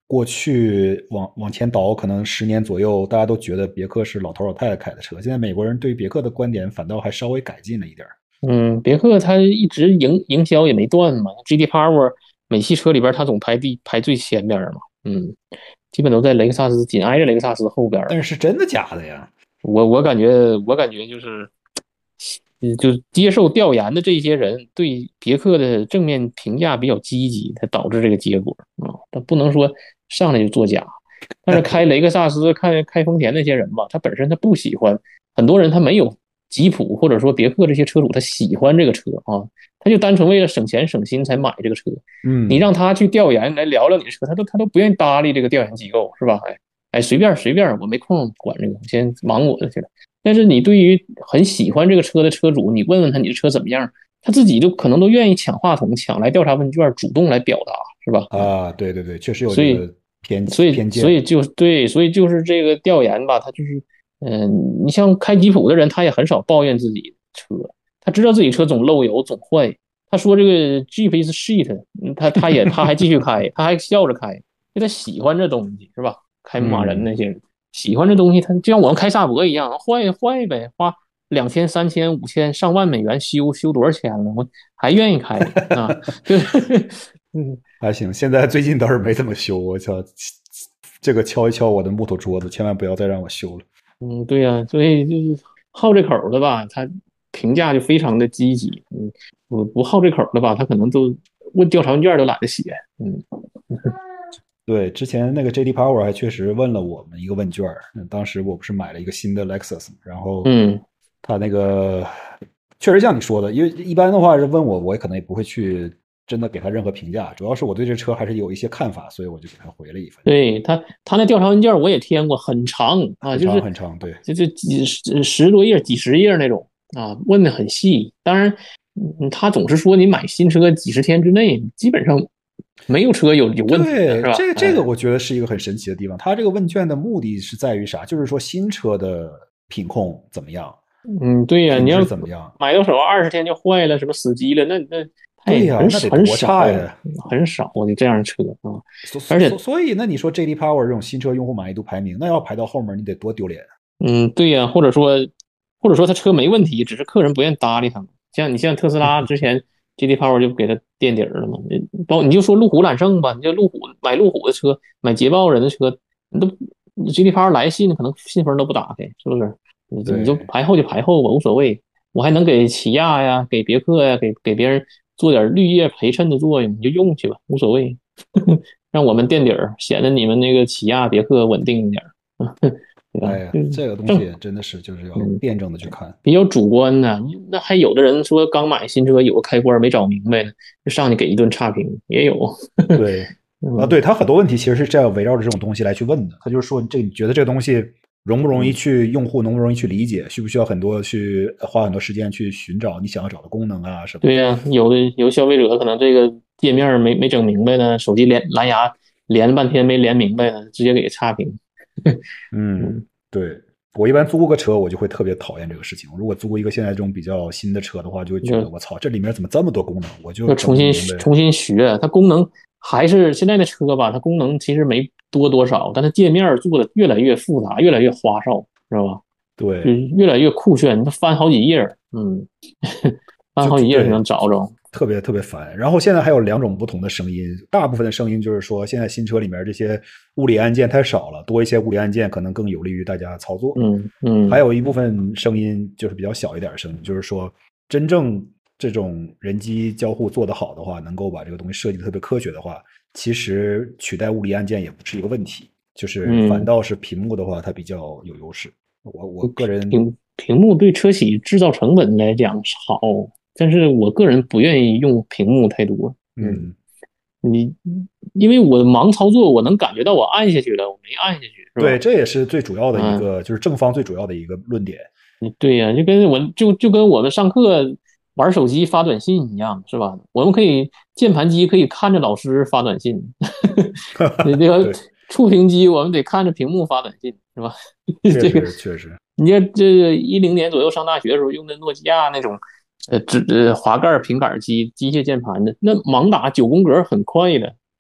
过去往往前倒可能十年左右，大家都觉得别克是老头老太太开的车，现在美国人对别克的观点反倒还稍微改进了一点。 嗯，别克它一直营营销也没断嘛，G D Power 美系车里边它总排第排最前边嘛，嗯，基本都在雷克萨斯紧挨着雷克萨斯后边。 但是真的假的呀？ 我我感觉我感觉就是，嗯，就是接受调研的这些人对别克的正面评价比较积极，才导致这个结果啊。他不能说上来就作假，但是开雷克萨斯、开开丰田那些人吧，他本身他不喜欢，很多人他没有吉普或者说别克这些车主，他喜欢这个车啊，他就单纯为了省钱省心才买这个车。 嗯， 你让他去调研来聊聊你的车，他都他都不愿意搭理这个调研机构，是吧？哎哎，随便随便，我没空管这个，我先忙我的去了。但是你对于很喜欢这个车的车主，你问问他你的车怎么样，他自己就可能都愿意抢话筒、抢来调查问卷，主动来表达，是吧？ 啊，对对对，确实有所以这个偏所以偏见。 所以就对，所以就是这个调研吧，他就是，嗯、呃，你像开吉普的人，他也很少抱怨自己车，他知道自己车总漏油、总坏。他说这个 Jeep is shit，他他也他还继续开，他还笑着开，因为他喜欢这东西，是吧？开牧马人那些人。喜欢这东西，他就像我们开萨博一样，坏坏呗，花两千、三千、五千、上万美元修修多少钱了，我还愿意开啊？对，嗯， 还行，现在最近倒是没怎么修，我操，这个敲一敲我的木头桌子，千万不要再让我修了。 嗯，对呀、啊，所以就是好这口的吧，他评价就非常的积极。嗯，我不好这口的吧，他可能都问调查问卷都懒得写。嗯。 对，之前那个 J D Power 还确实问了我们一个问卷，当时我不是买了一个新的 Lexus，然后， 嗯， 他那个确实像你说的，因为一般的话是问我，我也可能也不会去真的给他任何评价，主要是我对这车还是有一些看法，所以我就给他回了一份。 对他，他那调查问卷我也填过，很长啊， 很就是长很长，对， 就就几十十多页、几十页那种啊，问的很细。当然，嗯，他总是说你买新车几十天之内，基本上没有车有有问题的，是对， 吧？ 这个这个哎， 我觉得是一个很神奇的地方。他这个问卷的目的是在于啥？就是说新车的品控怎么样， 嗯，对呀， 品你要质怎么样？ 买到手二十天就坏了，什么死机了，那那他对呀， 也很那得多很少差呀！ 很少的这样的车啊， 所所所而且所以，那你说 J D Power 这种新车用户满意度排名，那要排到后面，你得多丢脸啊！ 嗯，对呀，或者说，或者说他车没问题，只是客人不愿意搭理他嘛。像你像特斯拉之前 J D Power 就给他垫底儿了嘛。包你就说路虎揽胜吧，你就路虎买路虎的车，买捷豹人的车，你都 J D Power 来信可能信封都不打开，是不是？你就你就对排后就排后吧，无所谓。我还能给起亚呀，给别克呀，给给别人做点绿叶陪衬的作用，你就用去吧，无所谓。让我们垫底儿，显得你们那个起亚、别克稳定一点儿。对吧？ 哎呀， 嗯， 这个东正西真的是就是要嗯辩证的去看。 比较主观的，那还有的人说刚买新车有个开关没找明白呢，就上去给一顿差评，也有。 对啊， 嗯对他很多问题其实是这样围绕着这种东西来去问的。他就是说，这你觉得这个东西容不容易嗯， 去用户容不容易去理解，需不需要很多去花很多时间去寻找你想要找的功能啊什么的。 对呀、有的有消费者可能这个界面没没整明白呢，手机连蓝牙连了半天没连明白呢，直接给差评。 嗯， 嗯， 对，我一般租个车，我就会特别讨厌这个事情。如果租一个现在这种比较新的车的话，就会觉得就我操，这里面怎么这么多功能？我就要重新整不明白。 重新学，它功能还是现在的车吧，它功能其实没多多少，但它界面做的越来越复杂，越来越花哨，知道吧？就对， 越来越酷炫，它翻好几页，嗯，翻就好几页才对， 能找着。 特别特别烦。然后现在还有两种不同的声音，大部分的声音就是说，现在新车里面这些物理按键太少了，多一些物理按键可能更有利于大家操作。 嗯嗯还有一部分声音就是比较小一点的声音，就是说，真正这种人机交互做得好的话，能够把这个东西设计的特别科学的话，其实取代物理按键也不是一个问题，就是反嗯， 倒是屏幕的话，它比较有优势。我我个人屏屏幕对车企制造成本来讲好，但是我个人不愿意用屏幕太多。嗯， 嗯， 你因为我盲操作，我能感觉到我按下去了，我没按下去，是对， 吧？ 这也是最主要的一嗯， 个，就是正方最主要的一个论点。 对呀、就跟我就就跟我们上课玩手机发短信一样，是吧？我们可以键盘机可以看着老师发短信，你这个对， 触屏机我们得看着屏幕发短信，是吧？ 确这个实确实， 你看，这个一零年左右上大学的时候用的诺基亚那种，呃，指呃滑盖平板机、机械键盘的，那盲打九宫格很快的，是吧？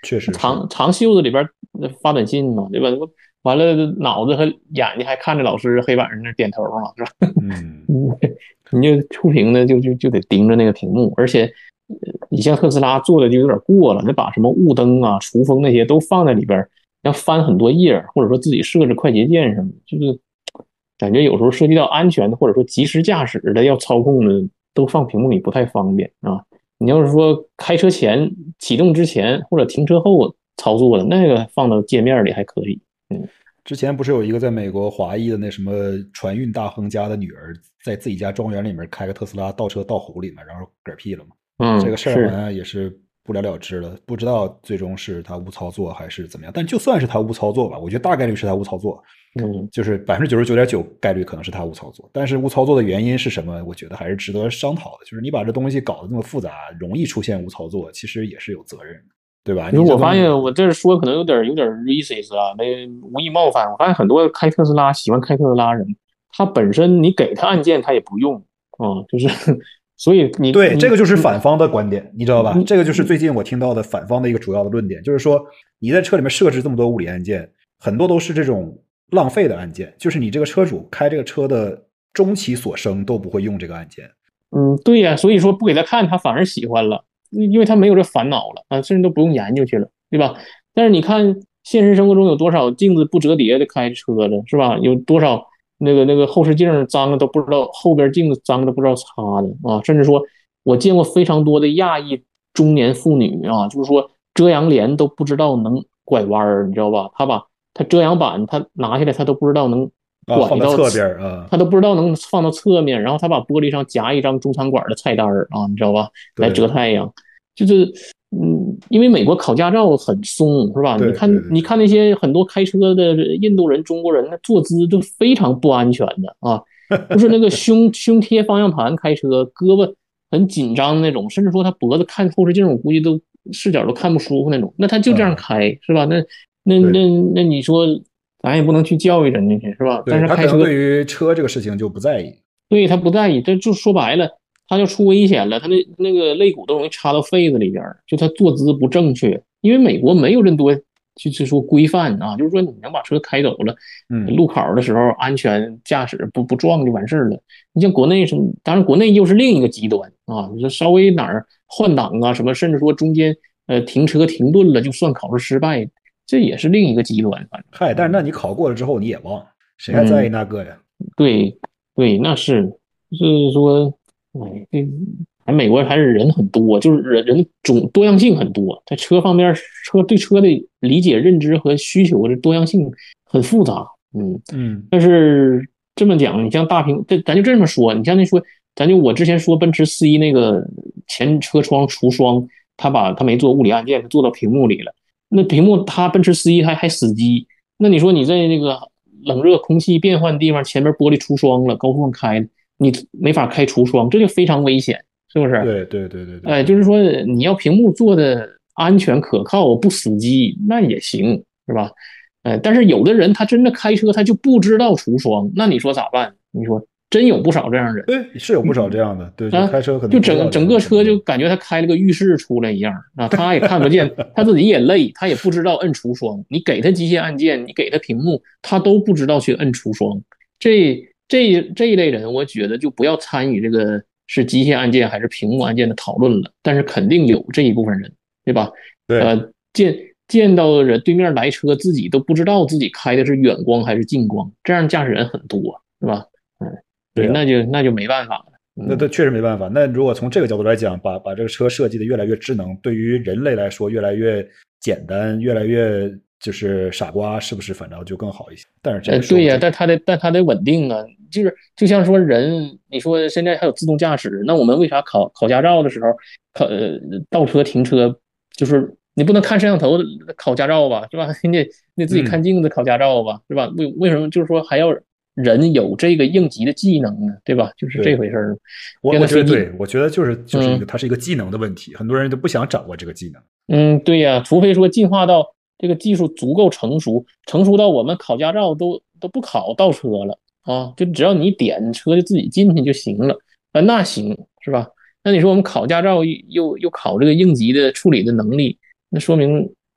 确实是。 长长袖子里边发短信嘛，对吧？完了脑子和眼睛还看着老师黑板上那点头嘛，是吧？ 嗯， 你就触屏的就就就得盯着那个屏幕，而且呃你像特斯拉做的就有点过了，那把什么雾灯啊、除风那些都放在里边，要翻很多页，或者说自己设置快捷键什么，就是感觉有时候涉及到安全的，或者说即时驾驶的要操控的，都放屏幕里不太方便啊。你要是说开车前、启动之前或者停车后操作的那个，放到界面里还可以。嗯， 之前不是有一个在美国华裔的那什么船运大亨家的女儿，在自己家庄园里面开个特斯拉倒车倒湖里面，然后嗝屁了嘛？这嗯， 个事儿好是， 像也是不了了之了，不知道最终是他误操作还是怎么样。但就算是他误操作吧，我觉得大概率是他误操作， 嗯。 就是百分之九十九点九概率可能是他误操作。但是误操作的原因是什么？我觉得还是值得商讨的。就是你把这东西搞得那么复杂，容易出现误操作，其实也是有责任的，对吧？ 其实我发你这东西， 现我这说可能有点有点 racist 啊，那无意冒犯。我发现很多开特斯拉喜欢开特斯拉人，他本身你给他按键他也不用啊，就是所以你对，这你个就是反方的观点，你知道吧？ 你这个就是最近我听到的反方的一个主要的论点，就是说你在车里面设置这么多物理按键，很多都是这种浪费的按键，就是你这个车主开这个车的终其所生都不会用这个按键。 嗯，对呀，所以说不给他看他反而喜欢了，因为他没有这烦恼了啊，甚至都不用研究去了，对吧？但是你看现实生活中有多少镜子不折叠的开车的，是吧？有多少那个那个后视镜脏了都不知道，后边镜子脏了不知道擦的啊，甚至说我见过非常多的亚裔中年妇女啊，就是说遮阳帘都不知道能拐弯儿，你知道吧？他把他遮阳板他拿下来，他都不知道能啊，放在拐到， 侧边啊， 他都不知道能放到侧面，然后他把玻璃上夹一张中餐馆的菜单啊，你知道吧？来对遮太阳，就是嗯，因为美国考驾照很松，是吧？你对对看，你看那些很多开车的印度人、中国人，那坐姿就非常不安全的啊，就是那个胸胸贴方向盘开车，胳膊很紧张那种，甚至说他脖子看后视镜，我估计都视角都看不舒服那种。那他就这样啊， 开，是吧？那那对那那你说，咱也不能去教育人家去，是吧？但对， 是开车他可能对于车这个事情就不在意。 对他不在意，这就说白了，他就出危险了，他那那个肋骨都容易插到肺子里边就他坐姿不正确。因为美国没有这么多就是说规范啊，就是说你能把车开走了， 嗯， 路口的时候安全驾驶不不撞就完事儿了。你像国内是，当然国内又是另一个极端啊，你说稍微哪儿换挡啊什么，甚至说中间呃停车停顿了就算考试失败，这也是另一个极端。反嗨，但是那正你考过了之后你也忘了，谁还在意嗯， 那个呀？ 对对，那是就是说，哎，这还美国还是人很多，就是人人种多样性很多，在车方面，车对车的理解、认知和需求的多样性很复杂，嗯， 嗯但是这么讲，你像大屏，这咱就这么说，你像那说，咱就我之前说奔驰 C 那个前车窗除霜，他把他没做物理按键，他做到屏幕里了，那屏幕他奔驰 C 还还死机，那你说你在那个冷热空气变换地方，前面玻璃出霜了，高速上开，你没法开除霜，这就非常危险，是不是？ 对对对对对哎， 对， 就是说你要屏幕做的安全可靠，不死机，那也行，是吧？呃，但是有的人他真的开车他就不知道除霜，那你说咋办？你说真有不少这样人。 对，是有不少这样的，对，就啊， 开车可能就不知道这个整整个怎么用。 车就感觉他开了个浴室出来一样啊，他也看不见，他自己也累，他也不知道摁除霜。你给他机械按键，你给他屏幕，他都不知道去摁除霜。这这这一类人，我觉得就不要参与这个是机械按键还是屏幕按键的讨论了。但是肯定有这一部分人，对吧？ 对呃，见见到人对面来车，自己都不知道自己开的是远光还是近光，这样驾驶人很多，是吧？嗯，对， 对呀、 那就那就没办法了。嗯。 那这确实没办法。那如果从这个角度来讲，把把这个车设计的越来越智能，对于人类来说越来越简单，越来越就是傻瓜，是不是反倒就更好一些？但是这呃， 个说对呀， 不准。 但它得，但它得稳定啊。就是就像说人，你说现在还有自动驾驶，那我们为啥考考驾照的时候，考呃倒车停车，就是你不能看摄像头考驾照吧，是吧？你得你得自己看嗯， 镜子考驾照吧，是吧？为为什么就是说还要人有这个应急的技能呢？对吧？就是这对， 回事儿。 我像那飞机， 我觉得对，我觉得就是就是一个嗯。 它是一个技能的问题，很多人都不想掌握这个技能。 嗯，对呀，除非说进化到这个技术足够成熟，成熟到我们考驾照都都不考倒车了啊，就只要你点车就自己进去就行了，啊，那行是吧？那你说我们考驾照又又考这个应急的处理的能力，那说明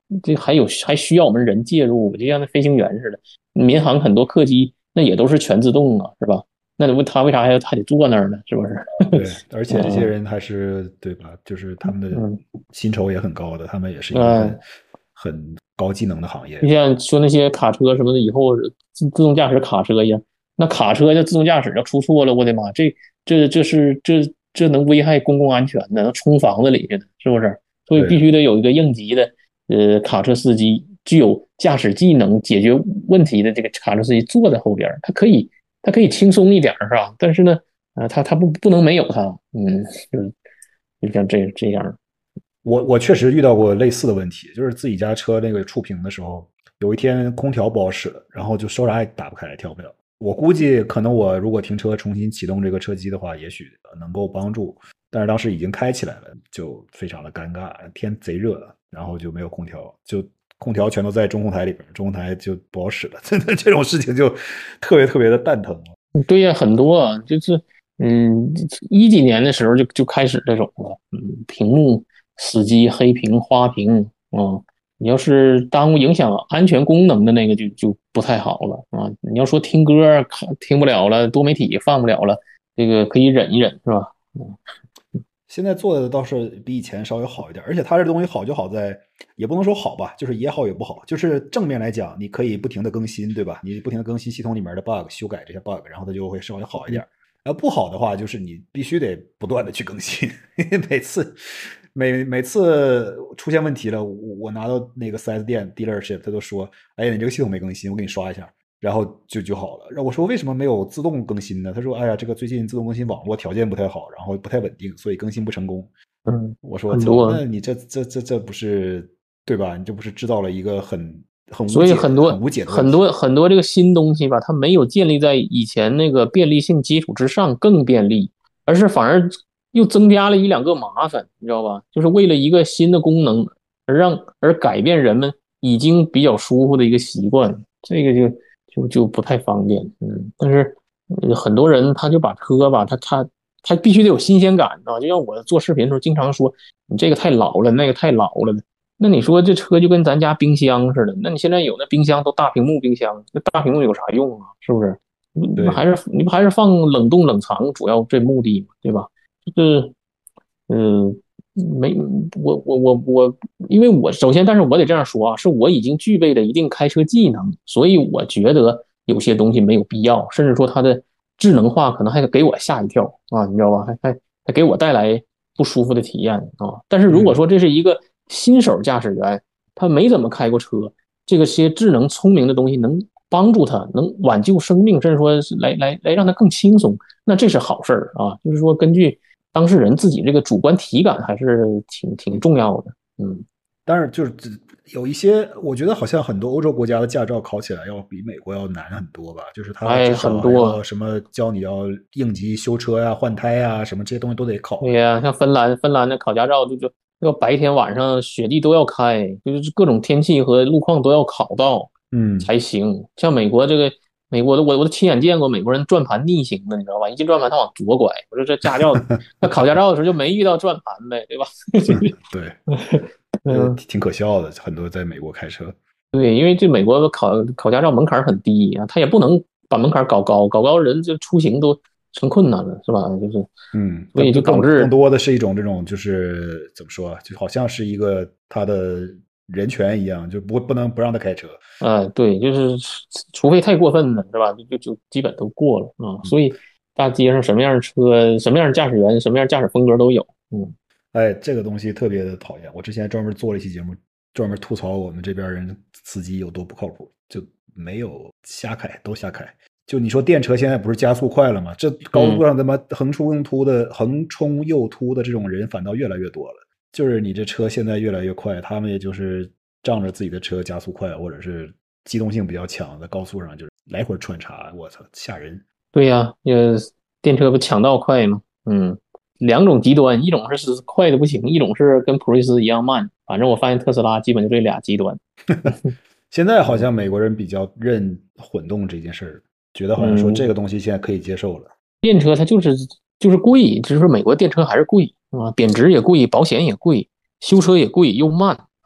这还有还需要我们人介入，就像那飞行员似的，民航很多客机那也都是全自动啊，是吧？那他为啥还还得坐那儿呢？是不是？ 对，而且这些人还是、嗯、对吧？就是他们的薪酬也很高的，他们也是一个很、嗯、很高技能的行业。 就像说那些卡车什么的，以后自自动驾驶卡车一样，那卡车要自动驾驶要出错了，我的妈，这这这是这这能危害公共安全的，能冲房子里去的，是不是？所以必须得有一个应急的呃卡车司机，具有驾驶技能、解决问题的这个卡车司机坐在后边，他可以他可以轻松一点，是吧？但是呢，啊、呃，他他不不能没有他，嗯，就是就像这这样。 我我确实遇到过类似的问题，就是自己家车那个触屏的时候，有一天空调不好使了，然后就手闸也打不开，调不了。我估计可能我如果停车重新启动这个车机的话，也许能够帮助，但是当时已经开起来了，就非常的尴尬，天贼热，然后就没有空调，就空调全都在中控台里边，中控台就不好使了。真的这种事情就特别特别的蛋疼。 对呀，很多啊，就是嗯，一几年的时候就就开始这种了，嗯，屏幕死机、黑屏、花屏啊。你要是耽误影响安全功能的那个就就不太好了啊！你要说听歌听不了了，多媒体放不了了，这个可以忍一忍，是吧？嗯， 现在做的倒是比以前稍微好一点，而且它这东西好就好在，也不能说好吧，就是也好也不好。就是正面来讲，你可以不停的更新，对吧？你不停的更新系统里面的 bug， 修改这些 bug， 然后它就会稍微好一点。然后不好的话，就是你必须得不断的去更新，每次每每次出现问题了，我我拿到那个 四 S 店 dealership， 他都说，哎，你这个系统没更新，我给你刷一下，然后就就好了。然后我说为什么没有自动更新呢？他说，哎呀，这个最近自动更新网络条件不太好，然后不太稳定，所以更新不成功。 嗯， 我说操，那你这这这这不是对吧？你这不是制造了一个很很无解所以很多很无解的很多很多这个新东西吧，它没有建立在以前那个便利性基础之上更便利，而是反而又增加了一两个麻烦，你知道吧？就是为了一个新的功能而让而改变人们已经比较舒服的一个习惯，这个就就就不太方便。嗯，但是、呃、很多人他就把车吧，他他他必须得有新鲜感啊！就像我做视频的时候经常说，你这个太老了，那个太老了。那你说这车就跟咱家冰箱似的，那你现在有那冰箱都大屏幕冰箱，那大屏幕有啥用啊？是不是？你不还是你不还是放冷冻冷藏主要这目的嘛，对吧？就是，嗯，没我我我我，因为我首先，但是我得这样说啊，是我已经具备了一定开车技能，所以我觉得有些东西没有必要，甚至说它的智能化可能还给我吓一跳啊，你知道吧？还还还给我带来不舒服的体验啊。但是如果说这是一个新手驾驶员，他没怎么开过车，这个些智能聪明的东西能帮助他，能挽救生命，甚至说来来来让他更轻松，那这是好事儿啊。就是说，根据当事人自己这个主观体感还是挺挺重要的。嗯， 但是就是有一些，我觉得好像很多欧洲国家的驾照考起来要比美国要难很多吧？就是他至少还要什么教你要应急修车呀、换胎呀，什么这些东西都得考。 对呀，像芬兰，芬兰的考驾照就就要白天晚上雪地都要开，就是各种天气和路况都要考到， 嗯， 才行。像美国这个，美国的我我都亲眼见过美国人转盘逆行的，你知道吧？一进转盘他往左拐。我说这驾照，他考驾照的时候就没遇到转盘呗，对吧？ 对，嗯，挺可笑的，很多在美国开车。 对，因为这美国考考驾照门槛很低啊，他也不能把门槛搞高，搞高人就出行都成困难了，是吧？就是， 嗯， 所以就导致更多的是一种这种，就是怎么说，就好像是一个他的人权一样，就不不能不让他开车。 啊、呃，对，就是除非太过分了，是吧？就就就基本都过了啊、嗯。所以大街上什么样的车、什么样的驾驶员、什么样驾驶风格都有。嗯， 哎，这个东西特别的讨厌。我之前专门做了一期节目，专门吐槽我们这边人司机有多不靠谱，就没有瞎开，都瞎开。就你说电车现在不是加速快了吗？这高速上他妈横冲又突的、横冲又突的这种人反倒越来越多了。就是你这车现在越来越快，他们也就是仗着自己的车加速快，或者是机动性比较强，在高速上就是来回穿插，我操，吓人。 对呀、呃，电车不抢道快吗？嗯，两种极端，一种是快的不行，一种是跟普锐斯一样慢。反正我发现特斯拉基本就这俩极端。 现在好像美国人比较认混动这件事儿。觉得好像说这个东西现在可以接受了。嗯、 电车它就是就是贵，只是说美国电车还是贵啊，贬值也贵，保险也贵，修车也贵又慢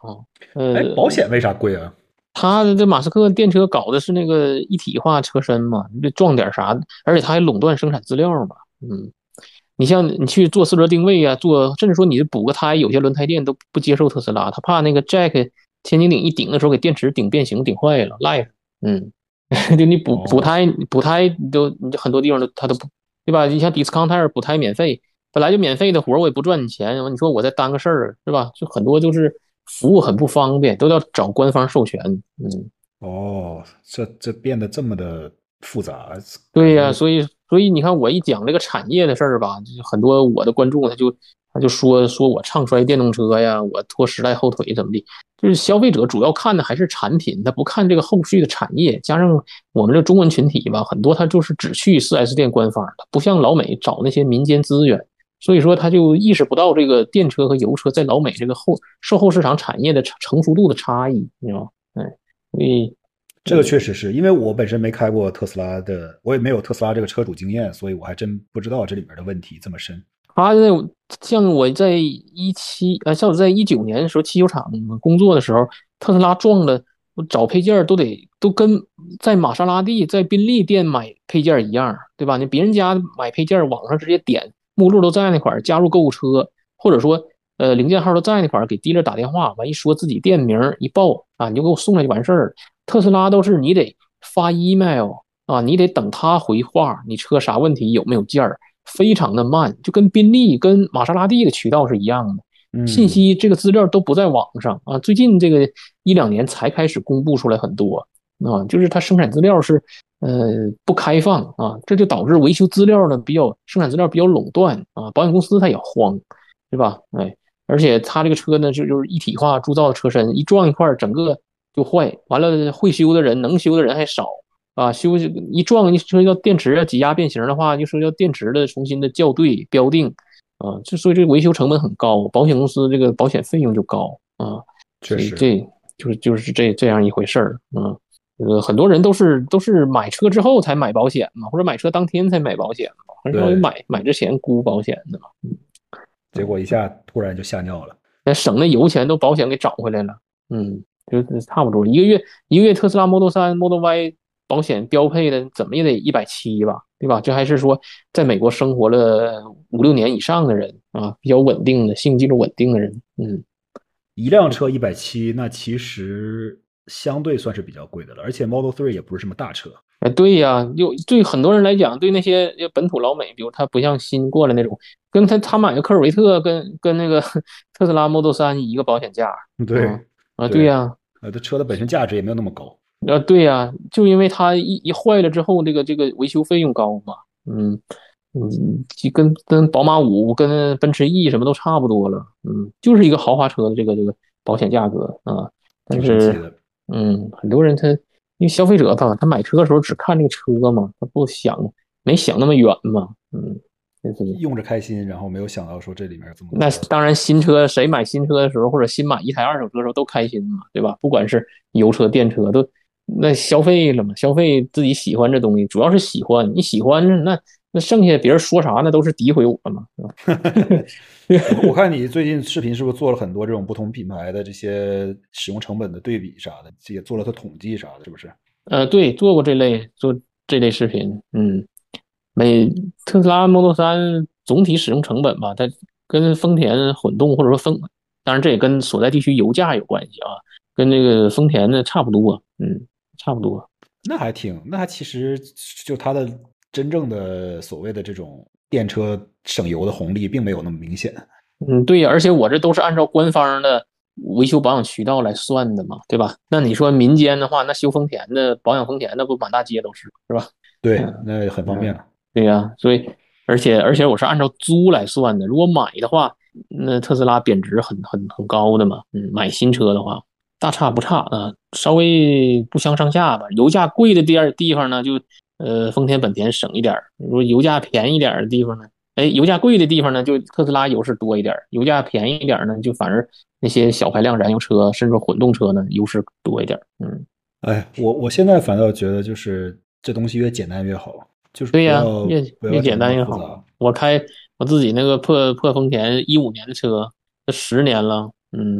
啊。 哎， 呃， 保险为啥贵啊？ 他这马斯克电车搞的是那个一体化车身嘛，你别撞点啥，而且他还垄断生产资料嘛。嗯，你像你去做四轮定位啊，做甚至说你补个胎，有些轮胎店都不接受特斯拉，他怕那个 Jack 千斤顶一顶的时候给电池顶变形顶坏了赖。嗯，就你补补哦， 胎补胎都你很多地方都他都不对吧？你像迪斯康泰尔补胎免费，本来就免费的活我也不赚你钱，你说我再耽个事儿是吧？就很多就是服务很不方便，都要找官方授权。嗯。 哦，这这变得这么的复杂，感对呀， 觉所以所以你看，我一讲这个产业的事儿吧，就是很多我的观众他就他就说说我唱衰电动车呀，我拖时代后腿怎么的，就是消费者主要看的还是产品，他不看这个后续的产业。加上我们这中文群体吧，很多他就是只去 四 S 店官方的，不像老美找那些民间资源，所以说他就意识不到这个电车和油车在老美这个后售后市场产业的成熟度的差异，你知道吗？哎，所以。 这个确实是因为我本身没开过特斯拉的，我也没有特斯拉这个车主经验，所以我还真不知道这里面的问题这么深。 他那像我在一七呃，像我在一九年的时候，汽修厂工作的时候，特斯拉撞的，我找配件都得都跟在玛莎拉蒂、在宾利店买配件一样，对吧？你别人家买配件，网上直接点目录都在那块儿，加入购物车，或者说呃零件号都在那块儿，给 dealer 打电话，完一说自己店名一报啊，你就给我送来就完事儿。特斯拉都是你得发 email 啊，你得等他回话，你车啥问题有没有件儿。非常的慢，就跟宾利、跟玛莎拉蒂的渠道是一样的，信嗯， 息这个资料都不在网上啊。最近这个一两年才开始公布出来很多啊，就是它生产资料是呃不开放啊，这就导致维修资料呢比较生产资料比较垄断啊，保险公司它也慌，对吧？哎，而且它这个车呢就就是一体化铸造的车身，一撞一块整个就坏，完了会修的人能修的人还少。啊，修一撞一涉及到电池啊挤压变形的话，就涉及到电池的重新的校对标定啊，就所以这个维修成本很高，保险公司这个保险费用就高啊， 确实。 所以这就是就是这这样一回事儿啊。呃，很多人都是都是买车之后才买保险嘛，或者买车当天才买保险嘛，很少有对， 买买之前估保险的嘛。 结果一下突然就吓尿了。 那省的油钱都保险给找回来了。嗯，就是差不多一个月一个月特斯拉 Model 三、Model Y 保险标配的怎么也得一百七吧，对吧？这还是说在美国生活了五六年以上的人啊，比较稳定的信用记录稳定的人。嗯。 一辆车一百七，那其实相对算是比较贵的了，而且 Model three 也不是什么大车。 哎，对呀，就对很多人来讲，对那些本土老美，比如他不像新过来那种，跟他他买个科尔维特跟跟那个特斯拉 Model 三一个保险价。 对啊啊，对对， 呀， 呃，这车的本身价值也没有那么高。 啊，对呀，就因为它一一坏了之后，这个这个维修费用高嘛。嗯嗯，就跟跟宝马五、跟奔驰 E 什么都差不多了。嗯，就是一个豪华车的这个这个保险价格啊。但挺神奇是， 的。 嗯，很多人他因为消费者吧，他买车的时候只看这个车嘛，他不想没想那么远嘛。嗯，就是用着开心，然后没有想到说这里面有这么那多。 当然，新车谁买新车的时候，或者新买一台二手车的时候都开心嘛，对吧？不管是油车、电车，都那消费了嘛，消费自己喜欢这东西，主要是喜欢。你喜欢那那剩下别人说啥那都是诋毁我嘛，是吧？ 我我看你最近视频是不是做了很多这种不同品牌的这些使用成本的对比啥的，也做了个统计啥的，是不是？ 呃，对，做过这类做这类视频。嗯，每特斯拉 Model 三总体使用成本吧，它跟丰田混动或者说丰，当然这也跟所在地区油价有关系啊，跟这个丰田的差不多。嗯，差不多。 那还挺，那还其实就它的真正的所谓的这种电车省油的红利，并没有那么明显。 嗯，对呀，而且我这都是按照官方的维修保养渠道来算的嘛，对吧？那你说民间的话，那修丰田的、保养丰田的，不满大街都是，是吧？ 对， 嗯那很方便嗯， 了。 对呀，所以而且而且我是按照租来算的，如果买的话，那特斯拉贬值很很很高的嘛。嗯，买新车的话，大差不差啊，稍微不相上下吧。油价贵的地儿地方呢，就呃丰田、本田省一点儿；如果油价便宜点儿的地方呢，哎，油价贵的地方呢，就特斯拉优势多一点；油价便宜一点呢，就反而那些小排量燃油车甚至混动车呢优势多一点。嗯。 哎，我我现在反倒觉得就是这东西越简单越好，就是对呀， 不要越越简不要整那么单越好。 复杂。 我开我自己那个破破丰田一五年的车，这十年了。嗯，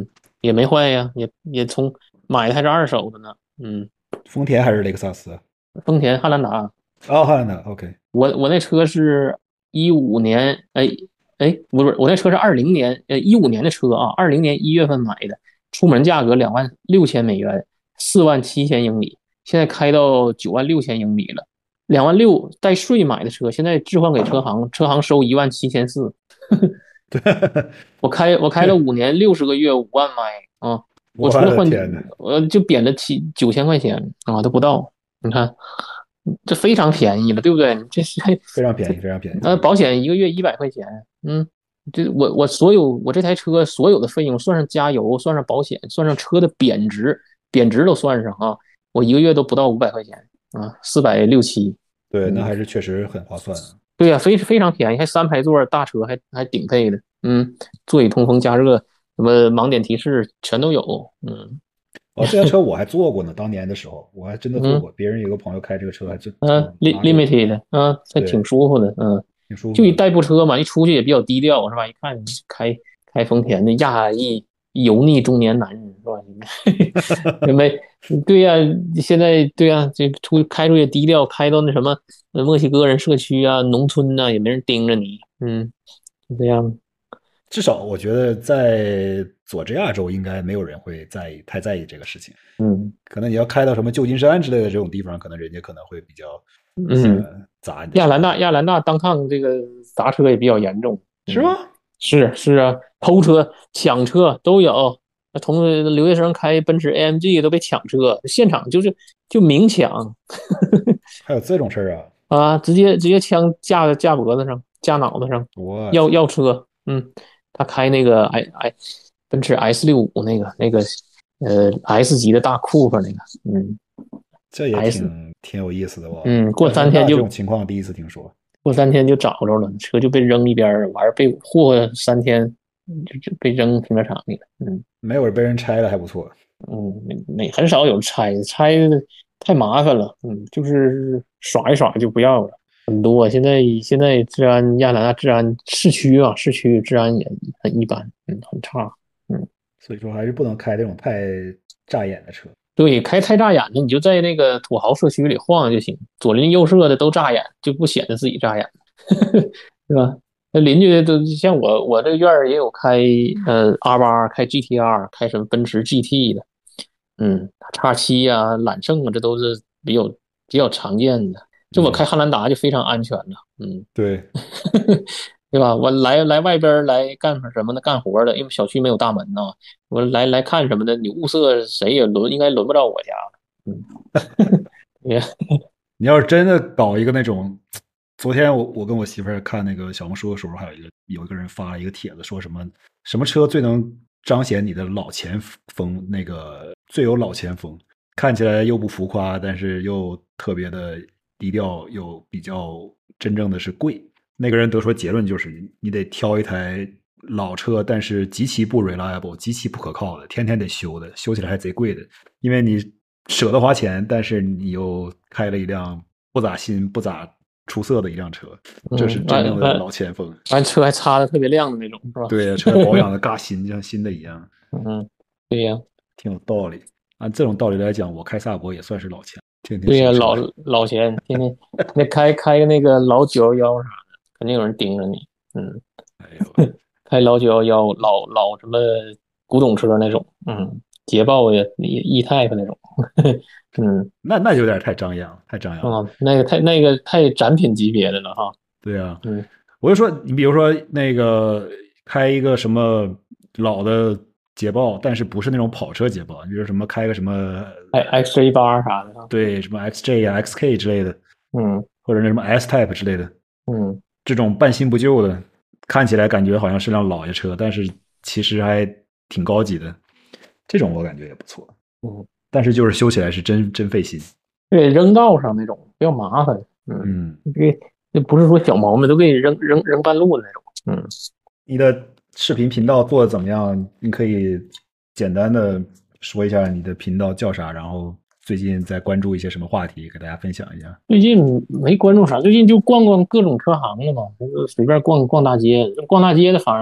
也没坏呀，也也从买的还是二手的呢。嗯， 丰田还是雷克萨斯？ 丰田汉兰达， 哦，汉兰达，OK。 我我那车是一五年，哎哎，不是，我那车是二零年，呃一五年的车啊，二零年一月份买的，出门价格两万六千美元，四万七千英里，现在开到九万六千英里了，两万六带税买的车，现在置换给车行，车行收一万七千四， 对， 我开我开了五年，六十个月，五万迈啊，我我除了换， 的天呐， 我就贬了七九千块钱啊，都不到，你看这非常便宜了，对不对？这是非常便宜，非常便宜。 呃，保险一个月一百块钱，嗯，这我我所有我这台车所有的费用，算上加油，算上保险，算上车的贬值，贬值都算上啊，我一个月都不到五百块钱啊，四百六七， 对，那嗯， 还是确实很划算。 对呀、非非常便宜，还三排座大车还还顶配的，嗯，座椅通风加热，什么盲点提示全都有，嗯哦，这台车我还坐过呢，当年的时候我还真的坐嗯过。别人有个朋友开这个车，还真嗯、 嗯呃、 拿给我， ，limited 啊，还挺对， 舒服的，嗯。就一挺舒服的。 代步车嘛，一出去也比较低调，是吧？一看开开丰田的亚裔油腻中年男人，是吧？没对呀、现在对呀、这出开出去低调，开到那什么呃墨西哥人社区啊、农村呐、也没人盯着你，嗯，就这样， 至少我觉得在佐治亚州应该没有人会在意太在意这个事情。 嗯可能你要开到什么旧金山之类的这种地方，可能人家可能会比较喜嗯， 欢砸你的车， 亚兰大亚兰大单抗这个砸车也比较严重，嗯， 是吗？ 是是啊，偷车、抢车都有。那同学留学生开奔驰 A M G 都被抢车，现场就是就明抢还有这种事儿啊！ 啊，直接直接枪架架脖子上，架脑袋上，要我操， 要车。嗯，他开那个 i i 奔驰 S 六五那个那个呃 S 级的大库克那个，嗯这也 ，S 挺挺有意思的哇！ 嗯，过亚特兰大这三天就种情况第一次听说。 过三天就找着了，车就被扔一边儿，完儿被货三天就就被扔停车场里了。嗯没有被人拆了还不错。 嗯，没没很少有拆拆的太麻烦了。嗯，就是耍一耍就不要了。很多现在现在治安亚特兰大治安市区啊，市区治安也很一般，嗯，很差。嗯， 所以说还是不能开这种太扎眼的车。 对，开太扎眼的，你就在那个土豪社区里晃就行，左邻右舍的都扎眼，就不显得自己扎眼，是吧？那邻居都像我，我这院儿也有开呃 R 八、开 G T R、开什么奔驰 G T 的，嗯，叉七呀、揽胜啊，这都是比较比较常见的。这我开嗯， 汉兰达就非常安全了，嗯， 对， 对吧？我来来外边来干什么的？干活的，因为小区没有大门呐，我来来看什么的，你物色谁也轮应该轮不到我家了，嗯，也你要是真的搞一个那种，昨天我我跟我媳妇儿看那个小红书的时候，还有一个有一个人发了一个帖子，说什么什么车最能彰显你的老前风，那个最有老前风，看起来又不浮夸，但是又特别的低调，又比较真正的是贵。那个人得出结论就是，你得挑一台老车，但是极其不 reliable，极其不可靠的，天天得修的，修起来还贼贵的，因为你舍得花钱，但是你又开了一辆不咋新、不咋出色的一辆车，这是嗯， 真正的完完老前锋。 完车还擦的特别亮的那种，是吧？ 对，车保养的嘎新，就像新的一样， 嗯，对呀， 挺有道理。按这种道理来讲，我开萨博也算是老钱，天天对呀， 修车。 老老钱，天天那开开个那个老九幺幺啥的，肯定有人盯着你。嗯， 哎呦， 开老九幺幺，老老什么古董车那种，嗯，捷豹呀，E Type 那种，嗯那那有点太张扬，太张扬了。 啊，那个太那个太展品级别的了哈。 对啊， 嗯我就说，你比如说那个开一个什么老的捷豹，但是不是那种跑车捷豹，你比如什么开个什么 ，X J 八啥的哈。 对什么 X J 啊、X K 之类的， 嗯或者那什么 S Type 之类的， 嗯这种半新不旧的，看起来感觉好像是辆老爷车，但是其实还挺高级的，这种我感觉也不错。 嗯， 但是就是修起来是真真费心。 对，扔道上那种比较麻烦。嗯， 嗯， 这这不是说小毛病都给你扔扔扔半路的那种。嗯。 你的视频频道做的怎么样？你可以简单的说一下你的频道叫啥，然后最近在关注一些什么话题，给大家分享一下。 最近没关注啥，最近就逛逛各种车行了嘛，就是随便逛逛大街。逛大街的反而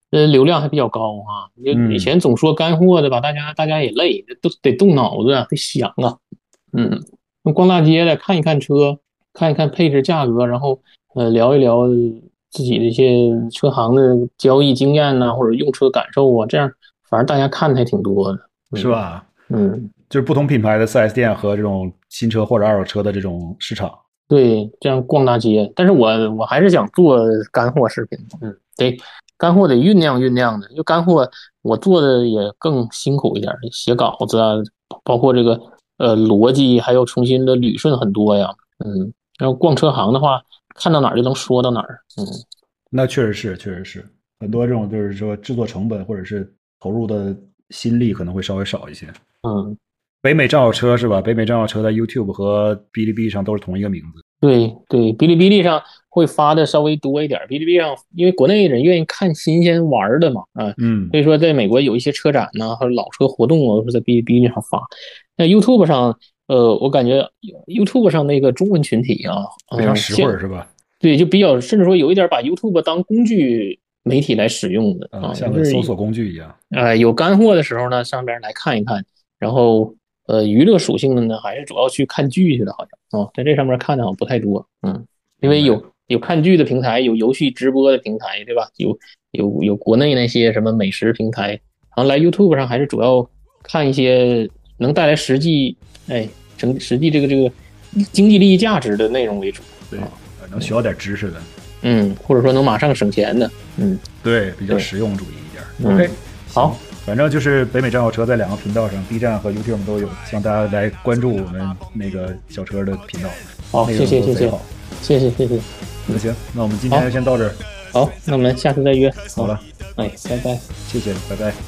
呃，流量还比较高啊。就以前总说干货的吧，大家大家也累，都得动脑子啊，得想啊。嗯，那逛大街的看一看车，看一看配置价格，然后呃聊一聊自己的一些车行的交易经验呐、或者用车感受啊，这样反正大家看的还挺多的，嗯、 是吧？ 嗯， 就是不同品牌的 四 S 店和这种新车或者二手车的这种市场。 对，这样逛大街。但是我我还是想做干货视频，嗯，得干货得酝酿酝酿的，就干货我做的也更辛苦一点，写稿子啊，包括这个呃逻辑，还有重新的捋顺很多呀，嗯，然后逛车行的话，看到哪儿就能说到哪儿，嗯， 那确实是，确实是很多这种就是说制作成本或者是投入的心力可能会稍微少一些。 嗯， 北美账号车是吧？北美账号车在 YouTube 和哔哩哔哩上都是同一个名字。 对对，哔哩哔哩上会发的稍微多一点，哔哩哔哩上因为国内人愿意看新鲜玩的嘛，啊， 嗯， 所以说在美国有一些车展呐、或者老车活动啊，都是在哔哩哔哩上发。那 YouTube 上，呃，我感觉 YouTube 上那个中文群体啊，嗯、 非常呃，现实惠是吧？ 对就比较甚至说有一点把 YouTube 当工具媒体来使用的啊、 啊， 像就是个搜索工具一样。 呃有干货的时候呢，上边来看一看，然后呃娱乐属性的呢，还是主要去看剧去了，好像啊，在这上面看的好像不太多，嗯，因明白。 为有有看剧的平台，有游戏直播的平台，对吧？有有有国内那些什么美食平台，然后来 YouTube 上还是主要看一些能带来实际哎成实际这个这个经济利益价值的内容为主， 对， 啊， 能学到点知识的。 嗯，或者说能马上省钱的，嗯， 对，比较实用主义一点。 嗯 OK， 好， 反正就是北美账号车在两个频道上 ，B 站和 YouTube 都有，希望大家来关注我们那个小车的频道。 好，谢谢谢谢，谢谢谢谢。 那行，那我们今天就先到这儿。 好，那我们下次再约。 好了， 哎，拜拜。 谢谢，拜拜。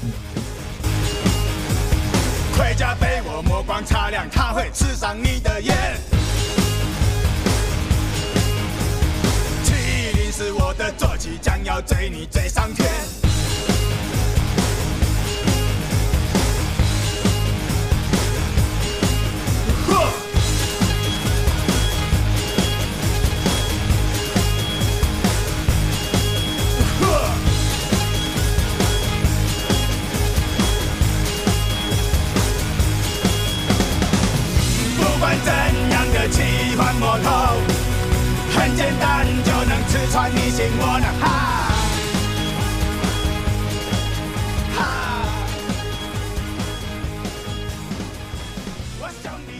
盔甲被我目光擦亮，它会刺伤你的眼。麒麟是我的坐骑，将要追你追上天。不管怎样的奇幻魔头，很简单就能刺穿你心窝呢，哈哈！我想你。